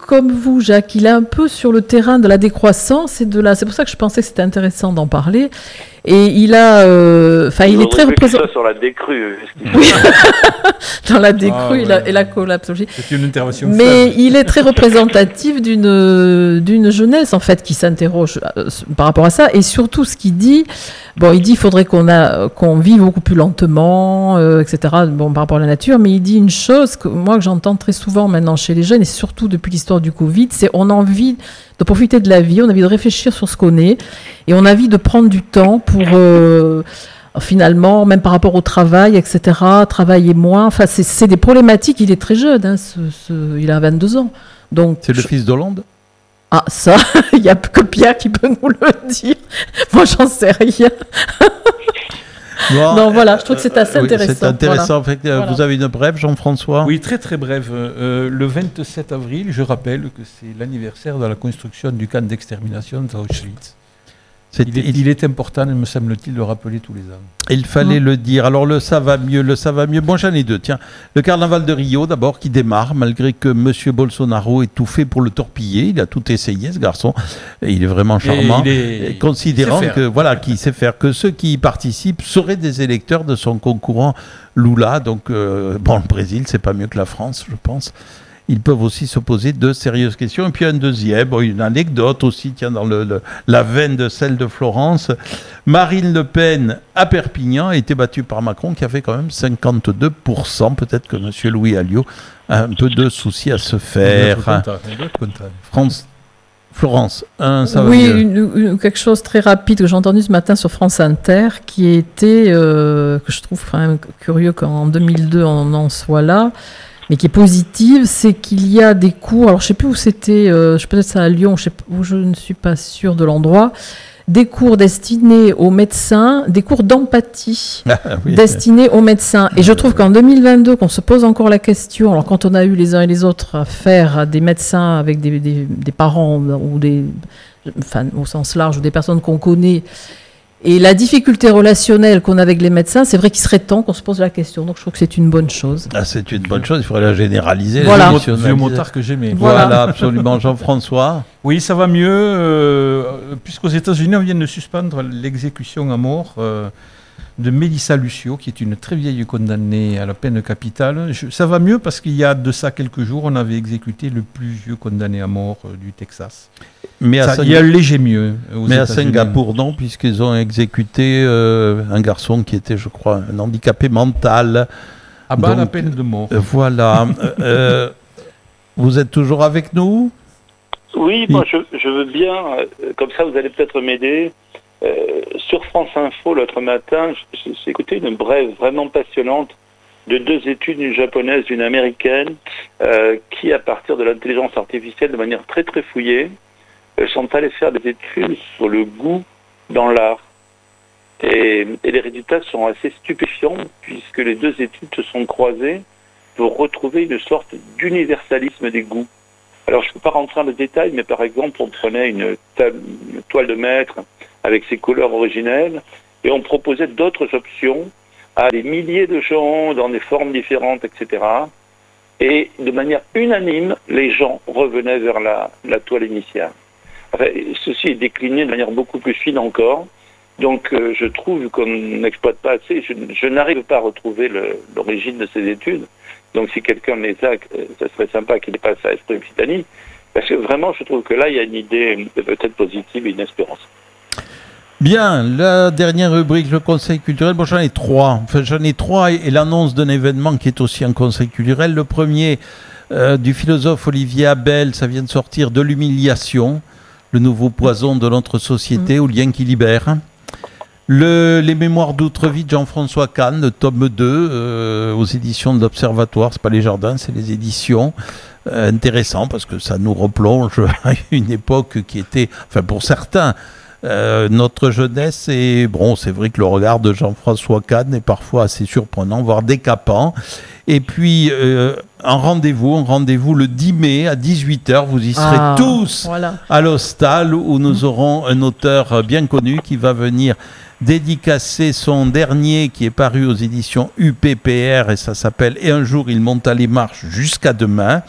comme vous, Jacques, il est un peu sur le terrain de la décroissance et c'est pour ça que je pensais que c'était intéressant d'en parler. Et il a, il est très représentatif sur la décrue. Oui. Dans la décrue et la collapsologie. C'est une intervention. Mais il est très représentatif d'une jeunesse en fait qui s'interroge par rapport à ça, et surtout ce qu'il dit. Bon, il dit qu'il faudrait qu'on vive beaucoup plus lentement, etc. Bon, par rapport à la nature, mais il dit une chose que j'entends très souvent maintenant chez les jeunes, et surtout depuis l'histoire du Covid, c'est on a envie de profiter de la vie, on a envie de réfléchir sur ce qu'on est, et on a envie de prendre du temps pour finalement, même par rapport au travail, etc., travailler moins. Enfin, c'est des problématiques. Il est très jeune, hein, il a 22 ans. Donc, c'est le fils d'Hollande ? Ah, ça, il n'y a que Pierre qui peut nous le dire. Moi, j'en sais rien. Bon, non, voilà, je trouve que c'est assez intéressant. C'est intéressant. Voilà. Voilà. Vous avez une brève, Jean-François ? Oui, très très brève. Le 27 avril, je rappelle que c'est l'anniversaire de la construction du camp d'extermination d'Auschwitz. Il est important, me semble-t-il, de le rappeler tous les ans. Il fallait le dire. Alors, ça va mieux. Bon, j'en ai deux. Tiens, le carnaval de Rio, d'abord, qui démarre, malgré que M. Bolsonaro ait tout fait pour le torpiller. Il a tout essayé, ce garçon. Il est vraiment charmant. Considérant qu'il sait faire, que ceux qui y participent seraient des électeurs de son concurrent Lula. Donc, le Brésil, c'est pas mieux que la France, je pense. Ils peuvent aussi se poser de sérieuses questions. Et puis un deuxième, une anecdote aussi, dans la veine de celle de Florence. Marine Le Pen à Perpignan a été battue par Macron, qui a fait quand même 52%. Peut-être que M. Louis Alliot a un peu de soucis à se faire. Florence, ça va mieux. Quelque chose très rapide que j'ai entendu ce matin sur France Inter, qui était, que je trouve quand même curieux qu'en 2002 on en soit là, mais qui est positive, c'est qu'il y a des cours, alors je ne sais plus où c'était, peut-être c'est à Lyon, je ne suis pas sûre de l'endroit, des cours destinés aux médecins, des cours d'empathie destinés aux médecins. Et je trouve qu'en 2022, qu'on se pose encore la question, alors quand on a eu les uns et les autres affaire à des médecins avec des parents, ou au sens large, ou des personnes qu'on connaît, et la difficulté relationnelle qu'on a avec les médecins, c'est vrai qu'il serait temps qu'on se pose la question. Donc je trouve que c'est une bonne chose. Ah, c'est une bonne chose, il faudrait la généraliser. Voilà. Vieux motard que j'aimais. Voilà, absolument. Jean-François ? Oui, ça va mieux, puisqu'aux États-Unis, on vient de suspendre l'exécution à mort de Mélissa Lucio, qui est une très vieille condamnée à la peine capitale. Ça va mieux parce qu'il y a de ça quelques jours, on avait exécuté le plus vieux condamné à mort du Texas. Mais il y a léger mieux. Mais à Singapour, non, puisqu'ils ont exécuté un garçon qui était, je crois, un handicapé mental. À bas la peine de mort. Voilà. Vous êtes toujours avec nous ? Oui, moi je veux bien, comme ça vous allez peut-être m'aider. Sur France Info, l'autre matin, j'ai écouté une brève vraiment passionnante de deux études, une japonaise, une américaine, qui, à partir de l'intelligence artificielle, de manière très très fouillée, sont allées faire des études sur le goût dans l'art. Et les résultats sont assez stupéfiants, puisque les deux études se sont croisées pour retrouver une sorte d'universalisme des goûts. Alors, je ne peux pas rentrer dans le détail, mais par exemple, on prenait une toile de maître avec ses couleurs originelles, et on proposait d'autres options à des milliers de gens dans des formes différentes, etc. Et de manière unanime, les gens revenaient vers la toile initiale. Enfin, ceci est décliné de manière beaucoup plus fine encore. Donc, je trouve qu'on n'exploite pas assez. Je n'arrive pas à retrouver l'origine de ces études. Donc, si quelqu'un les a, ça serait sympa qu'il les passe à Esprit Occitanie. Parce que vraiment, je trouve que là, il y a une idée peut-être positive et une espérance. Bien, la dernière rubrique, le conseil culturel. Bon, j'en ai trois. Enfin, et l'annonce d'un événement qui est aussi un conseil culturel. Le premier, du philosophe Olivier Abel, ça vient de sortir, De l'humiliation, le nouveau poison de notre société, au lien qui libère. Les mémoires d'Outre-Vie de Jean-François Kahn, le tome 2, aux éditions de l'Observatoire. C'est pas les Jardins, c'est les éditions. Intéressant parce que ça nous replonge à une époque qui était, enfin pour certains, notre jeunesse. Et bon, c'est vrai que le regard de Jean-François Kahn est parfois assez surprenant, voire décapant. Et puis, un rendez-vous le 10 mai à 18h. Vous y serez tous à l'Hostal, où nous aurons un auteur bien connu qui va venir dédicacer son dernier qui est paru aux éditions UPPR, et ça s'appelle « Et un jour il monta les marches jusqu'à demain ».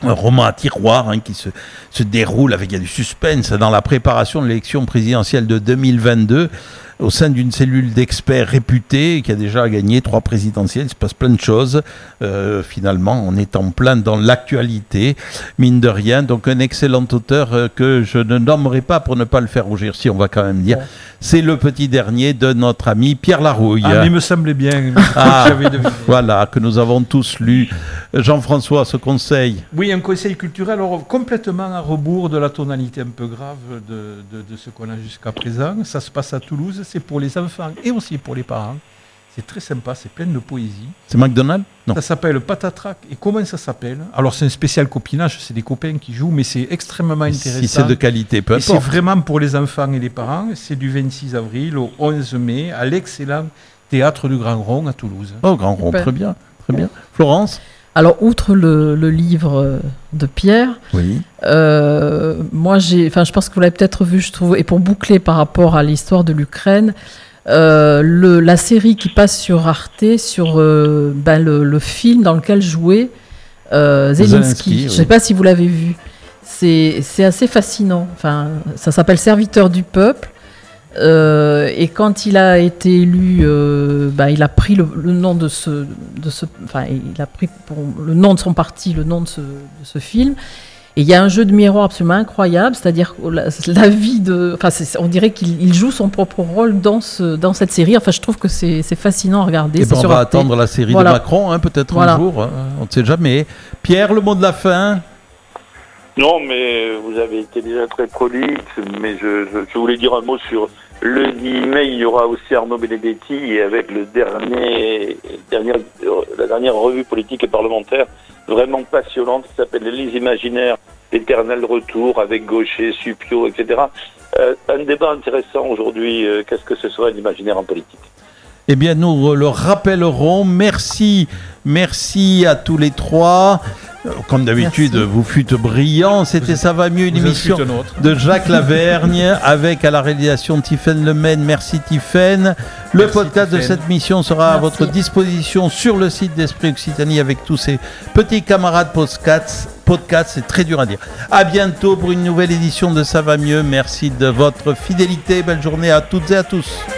un roman à tiroir qui se déroule il y a du suspense dans la préparation de l'élection présidentielle de 2022 au sein d'une cellule d'experts réputés qui a déjà gagné 3 présidentielles. Il se passe plein de choses. Finalement, on est en plein dans l'actualité, mine de rien. Donc un excellent auteur que je ne nommerai pas pour ne pas le faire rougir, si on va quand même dire. Bon. C'est le petit dernier de notre ami Pierre Larouille. Ah, mais il me semblait bien. Voilà, que nous avons tous lu. Jean-François, ce conseil. Oui, un conseil culturel, alors complètement à rebours de la tonalité un peu grave de ce qu'on a jusqu'à présent. Ça se passe à Toulouse, c'est pour les enfants et aussi pour les parents. C'est très sympa, c'est plein de poésie. C'est McDonald's ? Non. Ça s'appelle Patatrac. Et comment ça s'appelle ? Alors c'est un spécial copinage, c'est des copains qui jouent, mais c'est extrêmement intéressant. Si c'est de qualité, peu importe. C'est vraiment pour les enfants et les parents. C'est du 26 avril au 11 mai à l'excellent Théâtre du Grand Rond à Toulouse. Oh, Grand Rond, très bien, très bien. Florence ? Alors, outre le livre de Pierre, oui. Moi, je pense que vous l'avez peut-être vu, je trouve, et pour boucler par rapport à l'histoire de l'Ukraine, la série qui passe sur Arte, sur le film dans lequel jouait Zelensky. Je ne sais pas si vous l'avez vu. C'est assez fascinant. Enfin, ça s'appelle Serviteur du peuple. Et quand il a été élu, il a pris le nom de il a pris pour le nom de son parti, le nom de ce film. Et il y a un jeu de miroir absolument incroyable, c'est-à-dire la vie on dirait qu'il joue son propre rôle dans cette série. Enfin, je trouve que c'est fascinant à regarder. Et on va attendre la série de Macron, peut-être un jour. On ne sait jamais. Pierre, le mot de la fin. Non, mais vous avez été déjà très prolixe, mais je voulais dire un mot sur le 10 mai, il y aura aussi Arnaud Benedetti, et avec la dernière revue politique et parlementaire, vraiment passionnante, qui s'appelle Les Imaginaires, l'éternel retour, avec Gaucher, Suppiot, etc. Un débat intéressant aujourd'hui, qu'est-ce que ce serait l'imaginaire en politique ? Eh bien, nous le rappellerons. Merci à tous les 3. Comme d'habitude, vous fûtes brillants. C'était Ça va mieux, une émission de Jacques Lavergne avec à la réalisation Tiffaine Lemaine. Merci Tiffaine. Le podcast de cette mission sera à votre disposition sur le site d'Esprit Occitanie avec tous ses petits camarades podcasts. C'est très dur à dire. À bientôt pour une nouvelle édition de Ça va mieux. Merci de votre fidélité. Belle journée à toutes et à tous.